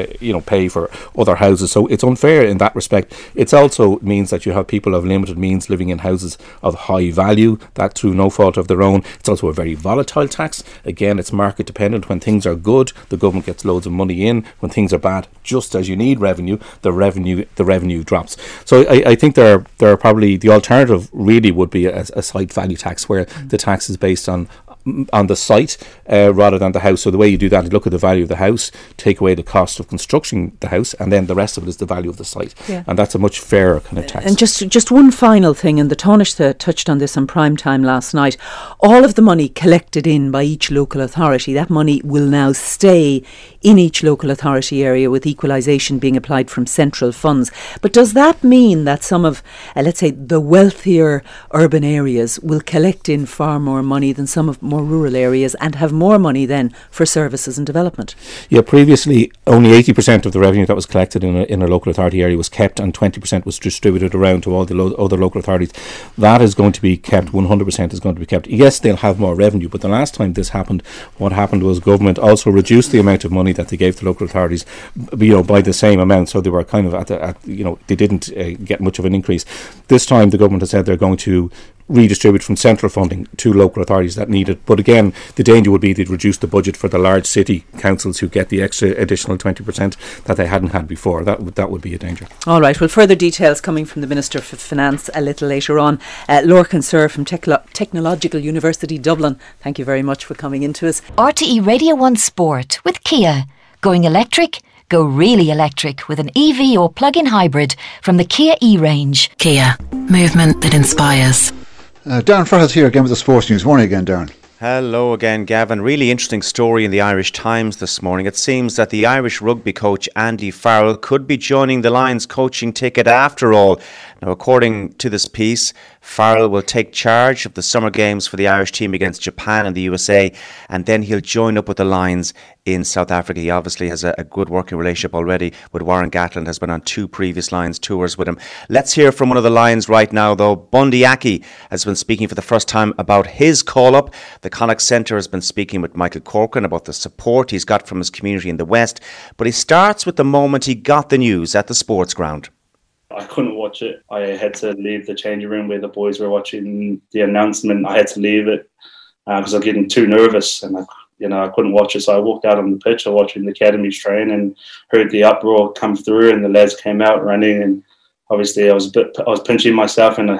pay for other houses. So it's unfair in that respect. It also means that you have people of limited means living in houses of high value, that through no fault of their own. It's also a very volatile tax. Again, it's market dependent. When things are good, the government gets loads of money in. When things are bad, just as you need revenue, the revenue drops. So I think there are probably, the alternative really would be a site value tax, where the tax is based on the site rather than the house. So the way you do that, you look at the value of the house, take away the cost of constructing the house, and then the rest of it is the value of the site. Yeah. And that's a much fairer kind of tax. And just one final thing, and the Taoiseach touched on this on prime time last night. All of the money collected in by each local authority, that money will now stay in each local authority area, with equalisation being applied from central funds. But does that mean that some of, let's say, the wealthier urban areas will collect in far more money than some of more rural areas, and have more money then for services and development? Yeah, previously only 80% of the revenue that was collected in a local authority area was kept, and 20% was distributed around to all the other local authorities. That is going to be kept. 100% is going to be kept. Yes, they'll have more revenue, but the last time this happened, what happened was government also reduced the amount of money that they gave to local authorities, by the same amount. So they were kind of they didn't get much of an increase. This time the government has said they're going to redistribute from central funding to local authorities that need it. But again, the danger would be they'd reduce the budget for the large city councils who get the extra additional 20% that they hadn't had before. That would be a danger. All right, well, further details coming from the Minister for Finance a little later on. Lorcan Sir from Technological University Dublin, thank you very much for coming into us. RTE Radio 1 Sport with Kia. Going electric? Go really electric with an EV or plug-in hybrid from the Kia E-range. Kia, movement that inspires. Darren Ferrell's here again with the sports news. Morning again, Darren. Hello again, Gavin. Really interesting story in the Irish Times this morning. It seems that the Irish rugby coach Andy Farrell could be joining the Lions coaching ticket after all. Now, according to this piece, Farrell will take charge of the summer games for the Irish team against Japan and the USA, and then he'll join up with the Lions in South Africa. He obviously has a good working relationship already with Warren Gatland, has been on 2 previous Lions tours with him. Let's hear from one of the Lions right now, though. Bundy Aki has been speaking for the first time about his call-up. The Connacht Centre has been speaking with Michael Corcoran about the support he's got from his community in the West, but he starts with the moment he got the news at the sports ground. I couldn't watch it. I had to leave the changing room where the boys were watching the announcement. I had to leave it because I was getting too nervous, and I couldn't watch it. So I walked out on the pitch, watching the academies train, and heard the uproar come through, and the lads came out running. And obviously, I was pinching myself, and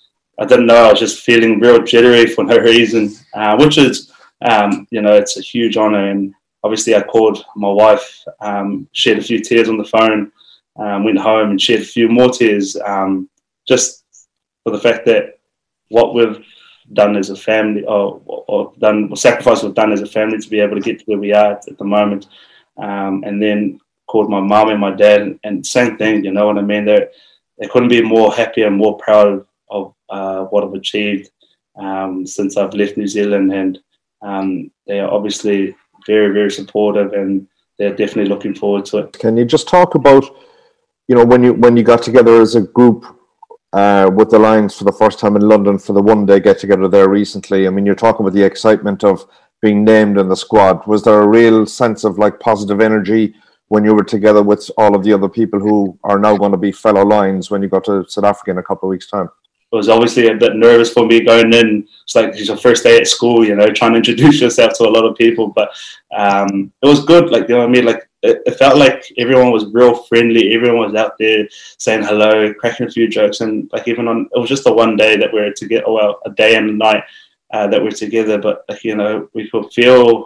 I didn't know. I was just feeling real jittery for no reason, which is, it's a huge honour. And obviously, I called my wife, shed a few tears on the phone. Went home and shed a few more tears, just for the fact that what we've done as a family, or sacrifice we've done as a family to be able to get to where we are at the moment. And then called my mum and my dad, and same thing, you know what I mean? They couldn't be more happy and more proud of what I've achieved since I've left New Zealand, and they are obviously very, very supportive, and they're definitely looking forward to it. Can you just talk about, when you got together as a group with the Lions for the first time in London for the one-day get-together there recently? I mean, you're talking about the excitement of being named in the squad. Was there a real sense of positive energy when you were together with all of the other people who are now going to be fellow Lions when you go to South Africa in a couple of weeks' time? It was obviously a bit nervous for me going in. It's like it's your first day at school, trying to introduce yourself to a lot of people. But it was good, it felt like everyone was real friendly. Everyone was out there saying hello, cracking a few jokes, and it was just the one day that we were together, a day and a night that we're together. But we could feel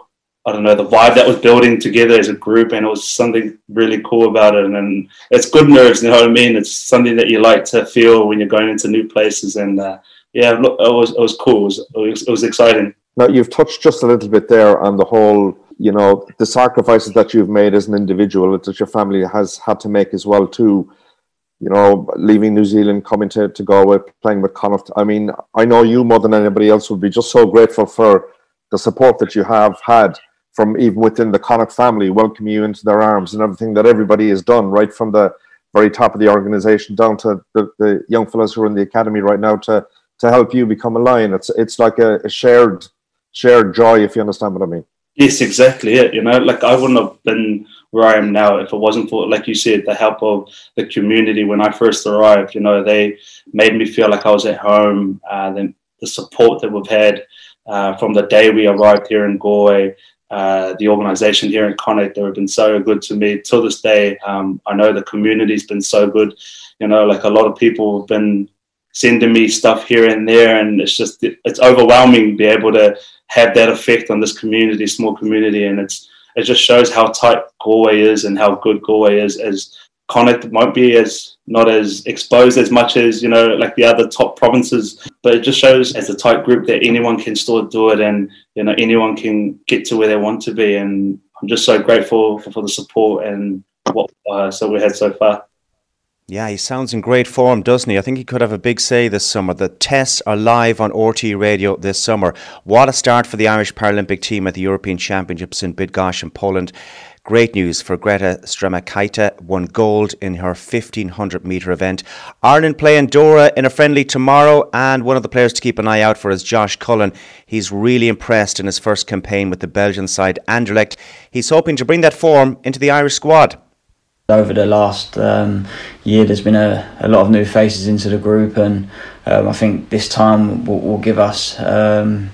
I don't know, the vibe that was building together as a group, and it was something really cool about it. And it's good nerves, you know what I mean? It's something that you like to feel when you're going into new places. And yeah, look, it was cool. It was exciting. Now, you've touched just a little bit there on the whole, you know, the sacrifices that you've made as an individual, that your family has had to make as well too. You know, leaving New Zealand, coming to Galway, playing with Connacht. I mean, I know you more than anybody else would be just so grateful for the support that you have had from even within the Connacht family, welcoming you into their arms and everything that everybody has done, right from the very top of the organisation down to the young fellas who are in the academy right now to help you become a Lion. It's like a shared joy, if you understand what I mean. Yes, exactly it. You know, like I wouldn't have been where I am now if it wasn't for, like you said, the help of the community when I first arrived. You know, they made me feel like I was at home. Then the support that we've had from the day we arrived here in Galway, the organisation here in Connacht, they've been so good to me till this day. I know the community's been so good. You know, like a lot of people have been sending me stuff here and there, and it's overwhelming to be able to have that effect on this community, small community, and it just shows how tight Galway is and how good Galway is. As Connacht won't be not as exposed as much as, you know, like the other top provinces, but it just shows as a tight group that anyone can still do it, and you know anyone can get to where they want to be. And I'm just so grateful for the support and what so we had so far. Yeah, he sounds in great form, doesn't he? I think he could have a big say this summer. The tests are live on RTÉ Radio this summer. What a start for the Irish Paralympic team at the European Championships in Bydgoszcz in Poland. Great news for Greta Stremakaita, won gold in her 1500-metre event. Ireland play Andorra in a friendly tomorrow, and one of the players to keep an eye out for is Josh Cullen. He's really impressed in his first campaign with the Belgian side Anderlecht. He's hoping to bring that form into the Irish squad. Over the last year, there's been a lot of new faces into the group, and I think this time will give us a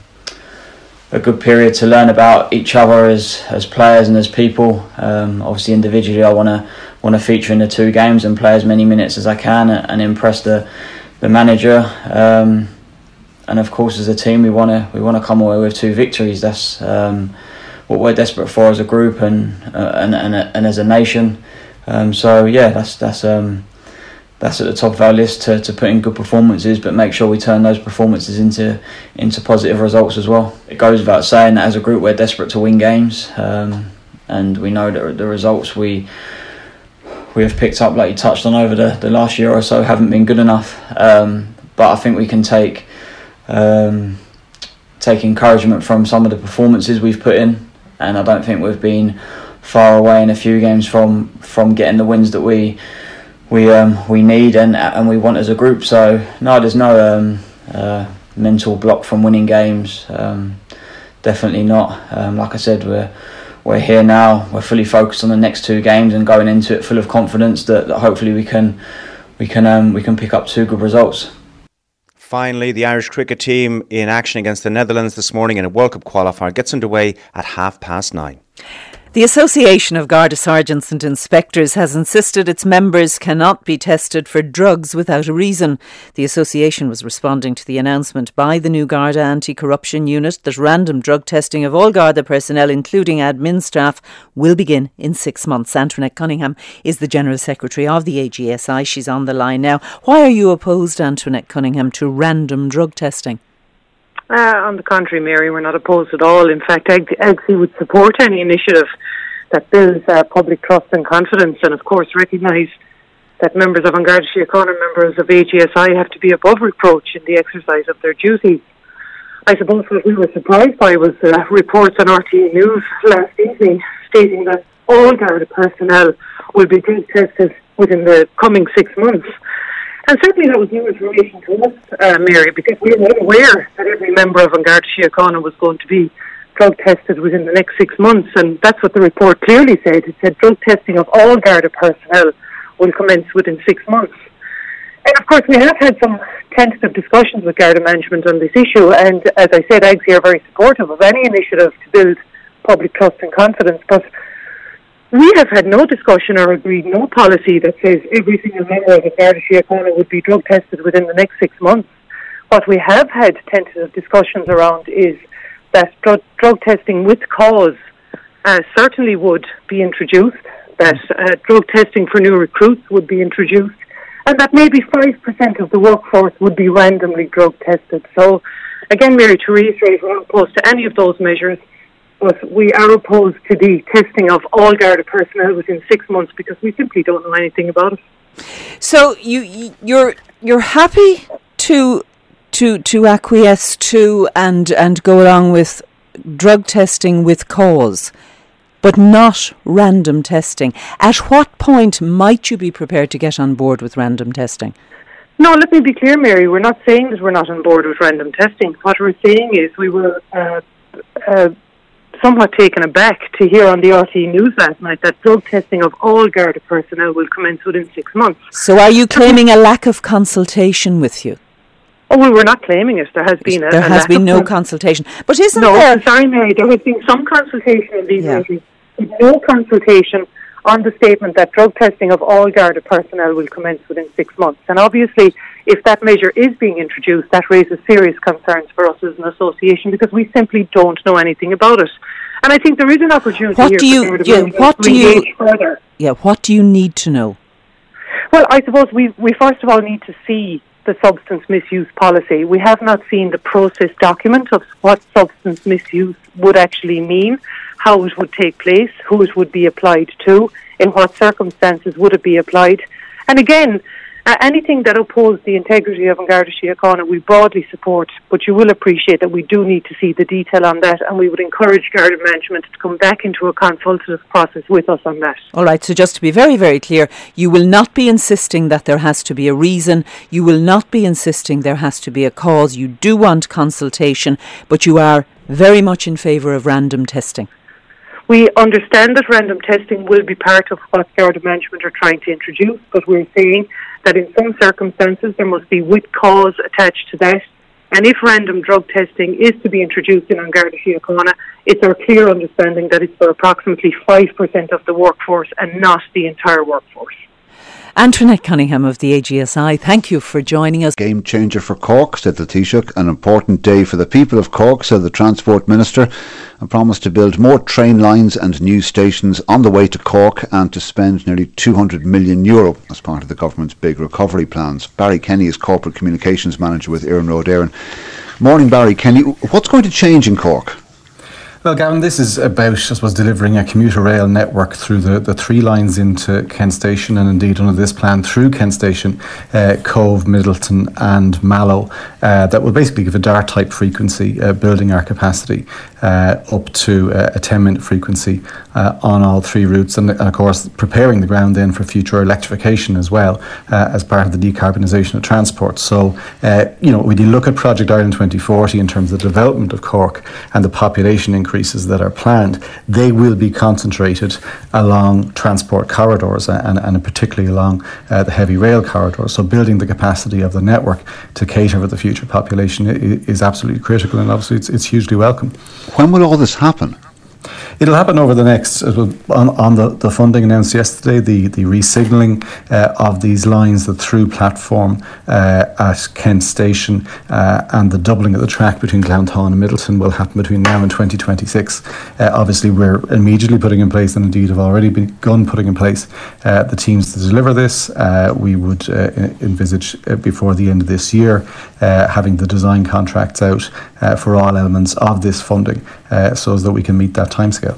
good period to learn about each other as players and as people. Obviously, individually, I want to feature in the two games and play as many minutes as I can and impress the manager. And of course, as a team, we want to come away with 2 victories. That's what we're desperate for as a group and as a nation. So yeah, that's at the top of our list to put in good performances, but make sure we turn those performances into positive results as well. It goes without saying that as a group we're desperate to win games, and we know that the results we have picked up, like you touched on, over the last year or so haven't been good enough. But I think we can take encouragement from some of the performances we've put in, and I don't think we've been far away in a few games from getting the wins that we need and we want as a group. So no, there's no mental block from winning games. Definitely not. Like I said, we're here now. We're fully focused on the next 2 games and going into it full of confidence that hopefully we can pick up 2 good results. Finally, the Irish cricket team in action against the Netherlands this morning in a World Cup qualifier gets underway at 9:30. The Association of Garda Sergeants and Inspectors has insisted its members cannot be tested for drugs without a reason. The association was responding to the announcement by the new Garda Anti-Corruption Unit that random drug testing of all Garda personnel, including admin staff, will begin in 6 months. Antoinette Cunningham is the General Secretary of the AGSI. She's on the line now. Why are you opposed, Antoinette Cunningham, to random drug testing? On the contrary, Mary, we're not opposed at all. In fact, AGSI would support any initiative that builds public trust and confidence, and of course recognise that members of An Garda Síochána and members of AGSI have to be above reproach in the exercise of their duties. I suppose what we were surprised by was reports on RTÉ News last evening stating that all Garda personnel will be drug tested within the coming 6 months. And certainly that was new information to us, Mary, because we were not aware that every member of An Garda Síochána was going to be drug tested within the next 6 months, and that's what the report clearly said. It said drug testing of all Garda personnel will commence within 6 months. And of course we have had some tentative discussions with Garda management on this issue, and as I said, AGSI are very supportive of any initiative to build public trust and confidence, but we have had no discussion or agreed no policy that says every single member of the Garda Síochána would be drug tested within the next 6 months. What we have had tentative discussions around is that drug testing with cause certainly would be introduced, that drug testing for new recruits would be introduced, and that maybe 5% of the workforce would be randomly drug tested. So, again, Mary, to reiterate, we're not opposed to any of those measures, but we are opposed to the testing of all Garda personnel within 6 months because we simply don't know anything about it. So you're happy to acquiesce to and go along with drug testing with cause, but not random testing. At what point might you be prepared to get on board with random testing? No, let me be clear, Mary. We're not saying that we're not on board with random testing. What we're saying is we were somewhat taken aback to hear on the RTE News last night that drug testing of all Garda personnel will commence within 6 months. So are you claiming a lack of consultation with you? Oh, well, we're not claiming it. There has been There has been no consultation. But isn't no, there... No, sorry, Mary, there has been some consultation in these meetings. No consultation on the statement that drug testing of all Garda personnel will commence within 6 months. And obviously, if that measure is being introduced, that raises serious concerns for us as an association because we simply don't know anything about it. And I think there is an opportunity what here do you, to engage further. Yeah, what do you need to know? Well, I suppose we first of all need to see the substance misuse policy. We have not seen the process document of what substance misuse would actually mean, how it would take place, who it would be applied to, in what circumstances would it be applied. And again, anything that opposes the integrity of An Garda Síochána we broadly support, but you will appreciate that we do need to see the detail on that, and we would encourage Garda management to come back into a consultative process with us on that. All right, so just to be very, very clear, you will not be insisting that there has to be a reason, you will not be insisting there has to be a cause, you do want consultation, but you are very much in favour of random testing. We understand that random testing will be part of what Garda management are trying to introduce, but we're saying that in some circumstances there must be with cause attached to that. And if random drug testing is to be introduced in An Garda Síochána, it's our clear understanding that it's for approximately 5% of the workforce and not the entire workforce. Antoinette Cunningham of the AGSI, thank you for joining us. Game changer for Cork, said the Taoiseach. An important day for the people of Cork, said the Transport Minister, and promised to build more train lines and new stations on the way to Cork and to spend nearly €200 million as part of the government's big recovery plans. Barry Kenny is Corporate Communications Manager with Éireann Road Éireann. Morning, Barry Kenny. What's going to change in Cork? Well, Gavin, this is about, I suppose, delivering a commuter rail network through the three lines into Kent Station, and indeed under this plan through Kent Station, Cove, Middleton and Mallow, that will basically give a DART-type frequency, building our capacity up to a 10-minute frequency on all three routes, and of course preparing the ground then for future electrification as well as part of the decarbonisation of transport. So, when you look at Project Ireland 2040 in terms of the development of Cork and the population increases that are planned, they will be concentrated along transport corridors and particularly along the heavy rail corridors. So building the capacity of the network to cater for the future population is absolutely critical, and obviously it's hugely welcome. When will all this happen? It'll happen over the next, on the funding announced yesterday, the re-signalling of these lines, the through platform at Kent Station and the doubling of the track between Glounthaune and Middleton will happen between now and 2026. Obviously, we're immediately putting in place, and indeed have already begun putting in place, the teams to deliver this. We would envisage before the end of this year having the design contracts out for all elements of this funding so as that we can meet that timescale.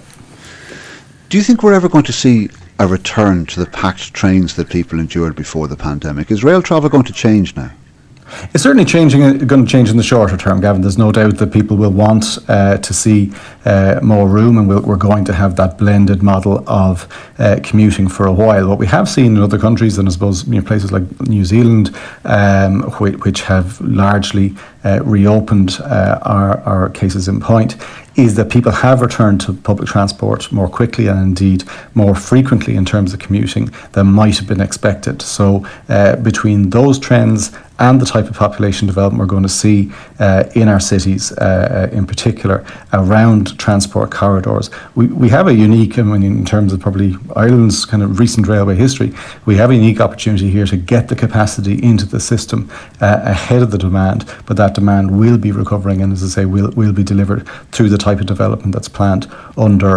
Do you think we're ever going to see a return to the packed trains that people endured before the pandemic? Is rail travel going to change now? It's certainly going to change in the shorter term, Gavin. There's no doubt that people will want to see more room, and we're going to have that blended model of commuting for a while. What we have seen in other countries, and I suppose places like New Zealand, which have largely reopened our cases in point, is that people have returned to public transport more quickly and indeed more frequently in terms of commuting than might have been expected. So between those trends and the type of population development we're going to see in our cities, in particular around transport corridors, we have a unique, in terms of probably Ireland's kind of recent railway history, we have a unique opportunity here to get the capacity into the system ahead of the demand, but that demand will be recovering and, as I say, will be delivered through the type of development that's planned under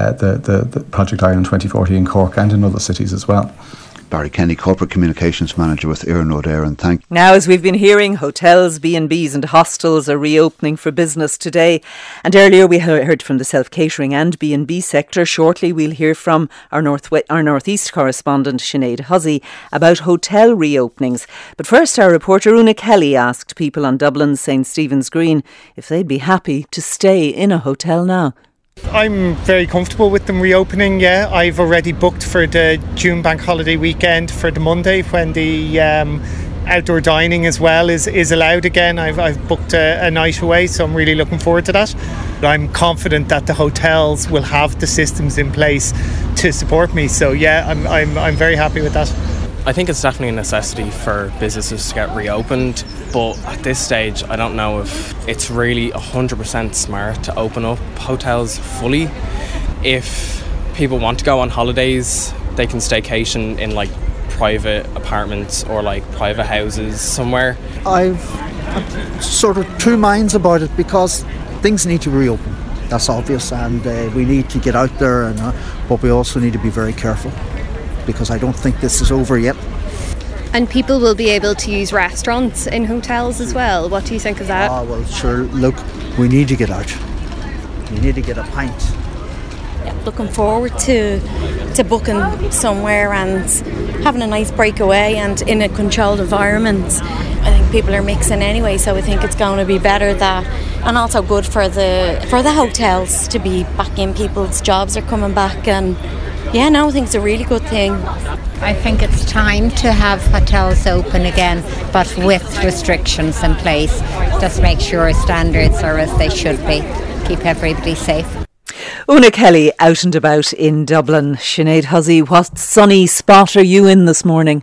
the Project Ireland 2040 in Cork and in other cities as well. Barry Kenny, Corporate Communications Manager with Iarnród Éireann. Thank you. Now, as we've been hearing, hotels, B&Bs and hostels are reopening for business today. And earlier we heard from the self-catering and B&B sector. Shortly we'll hear from our Northeast correspondent Sinead Hussey about hotel reopenings. But first, our reporter Una Kelly asked people on Dublin's St Stephen's Green if they'd be happy to stay in a hotel now. I'm very comfortable with them reopening, yeah. I've already booked for the June bank holiday weekend for the Monday when the outdoor dining as well is allowed again. I've booked a night away, so I'm really looking forward to that. I'm confident that the hotels will have the systems in place to support me, so yeah, I'm very happy with that. I think it's definitely a necessity for businesses to get reopened, but at this stage I don't know if it's really 100% smart to open up hotels fully. If people want to go on holidays, they can staycation in like private apartments or like private houses somewhere. I'm sort of two minds about it because things need to reopen, that's obvious, and we need to get out there, but we also need to be very careful, because I don't think this is over yet. And people will be able to use restaurants in hotels as well. What do you think of that? Well, sure, look, we need to get out. We need to get a pint. Yeah, looking forward to booking somewhere and having a nice breakaway and in a controlled environment. I think people are mixing anyway, so I think it's going to be better that, and also good for the hotels to be back in. People's jobs are coming back, and yeah, no, I think it's a really good thing. I think it's time to have hotels open again, but with restrictions in place. Just make sure standards are as they should be. Keep everybody safe. Una Kelly out and about in Dublin. Sinead Hussey, what sunny spot are you in this morning?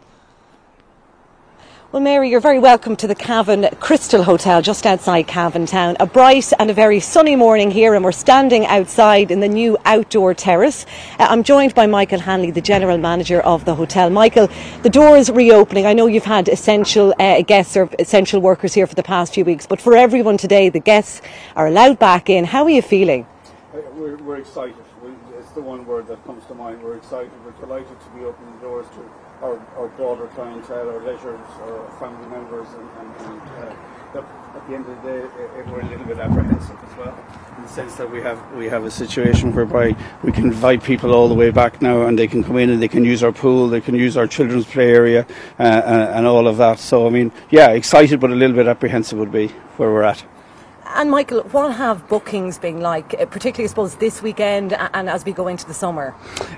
Well, Mary, you're very welcome to the Cavan Crystal Hotel just outside Cavan Town. A bright and a very sunny morning here, and we're standing outside in the new outdoor terrace. I'm joined by Michael Hanley, the General Manager of the hotel. Michael, the doors reopening. I know you've had essential guests or essential workers here for the past few weeks, but for everyone today, the guests are allowed back in. How are you feeling? We're excited. It's the one word that comes to mind. We're excited. We're delighted to be opening the doors to our broader clientele, our leisures, our family members, and at the end of the day, we're a little bit apprehensive as well, in the sense that we have a situation whereby we can invite people all the way back now, and they can come in and they can use our pool, they can use our children's play area, and all of that. So, I mean, yeah, excited, but a little bit apprehensive would be where we're at. And Michael, what have bookings been like, particularly I suppose this weekend and as we go into the summer?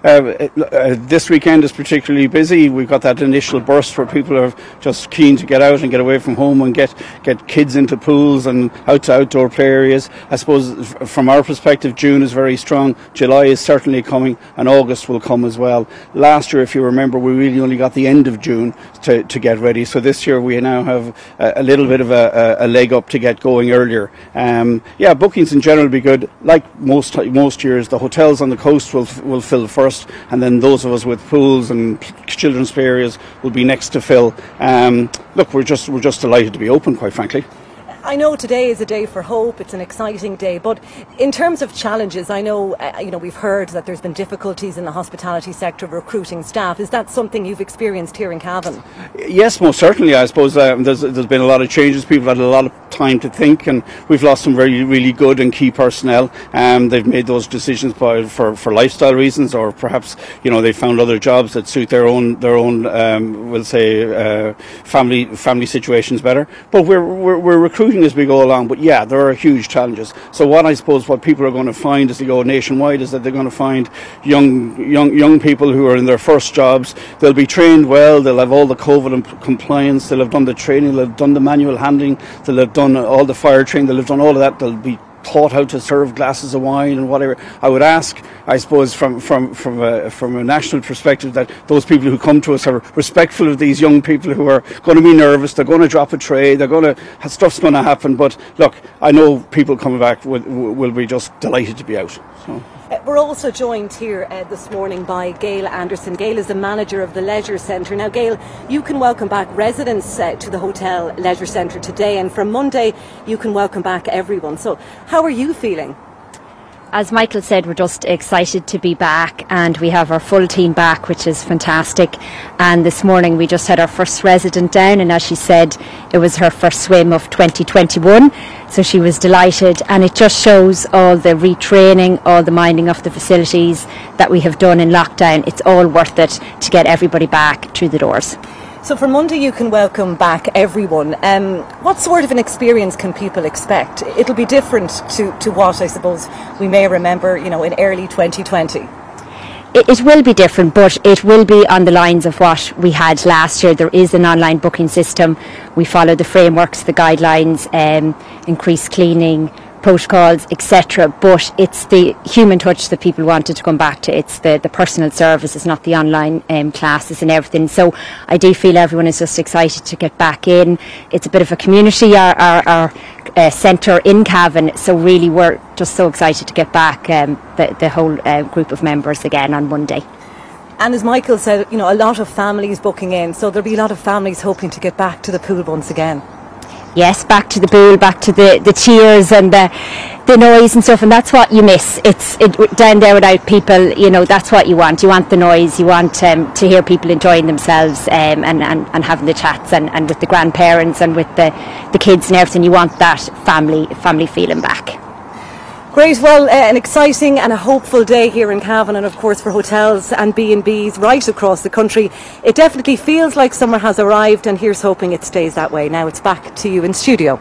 This weekend is particularly busy. We've got that initial burst where people are just keen to get out and get away from home and get kids into pools and out to outdoor play areas. I suppose from our perspective, June is very strong. July is certainly coming, and August will come as well. Last year, if you remember, we really only got the end of June to get ready. So this year we now have a little bit of a leg up to get going earlier. Bookings in general will be good. Like most years, the hotels on the coast will fill first, and then those of us with pools and children's play areas will be next to fill. Look, we're just delighted to be open, quite frankly. I know today is a day for hope. It's an exciting day, but in terms of challenges, I know we've heard that there's been difficulties in the hospitality sector recruiting staff. Is that something you've experienced here in Cavan? Yes, most certainly. I suppose there's been a lot of changes. People had a lot of time to think, and we've lost some very, really good and key personnel. They've made those decisions for lifestyle reasons, or perhaps they found other jobs that suit their own we'll say family situations better. But we're recruiting as we go along, but yeah, there are huge challenges. So what people are going to find as they go nationwide is that they're going to find young people who are in their first jobs. They'll be trained well, they'll have all the COVID and compliance, they'll have done the training, they'll have done the manual handling, they'll have done all the fire training, they'll have done all of that, they'll be taught how to serve glasses of wine and whatever. I would ask, I suppose, from a national perspective, that those people who come to us are respectful of these young people who are going to be nervous, they're going to drop a tray, stuff's going to happen. But look, I know people coming back will be just delighted to be out. So. We're also joined here this morning by Gail Anderson. Gail is the manager of the Leisure Centre. Now, Gail, you can welcome back residents to the Hotel Leisure Centre today, and from Monday you can welcome back everyone. So how are you feeling? As Michael said, we're just excited to be back, and we have our full team back, which is fantastic. And this morning we just had our first resident down, and as she said, it was her first swim of 2021, so she was delighted. And it just shows all the retraining, all the minding of the facilities that we have done in lockdown. It's all worth it to get everybody back through the doors. So for Monday you can welcome back everyone. What sort of an experience can people expect? It'll be different to what I suppose we may remember, in early 2020. It will be different, but it will be on the lines of what we had last year. There is an online booking system. We follow the frameworks, the guidelines, increased cleaning, protocols, etc. But it's the human touch that people wanted to come back to. It's the personal service. It's not the online classes and everything. So I do feel everyone is just excited to get back in. It's a bit of a community, our centre in Cavan. So really we're just so excited to get back the whole group of members again on Monday. And as Michael said, a lot of families booking in. So there'll be a lot of families hoping to get back to the pool once again. Yes, back to the pool, back to the cheers and the noise and stuff, and that's what you miss. It's down there without people, that's what you want. You want the noise, you want to hear people enjoying themselves and having the chats and with the grandparents and with the kids and everything. You want that family feeling back. Great, well, an exciting and a hopeful day here in Cavan, and of course for hotels and B&Bs right across the country. It definitely feels like summer has arrived, and here's hoping it stays that way. Now it's back to you in studio.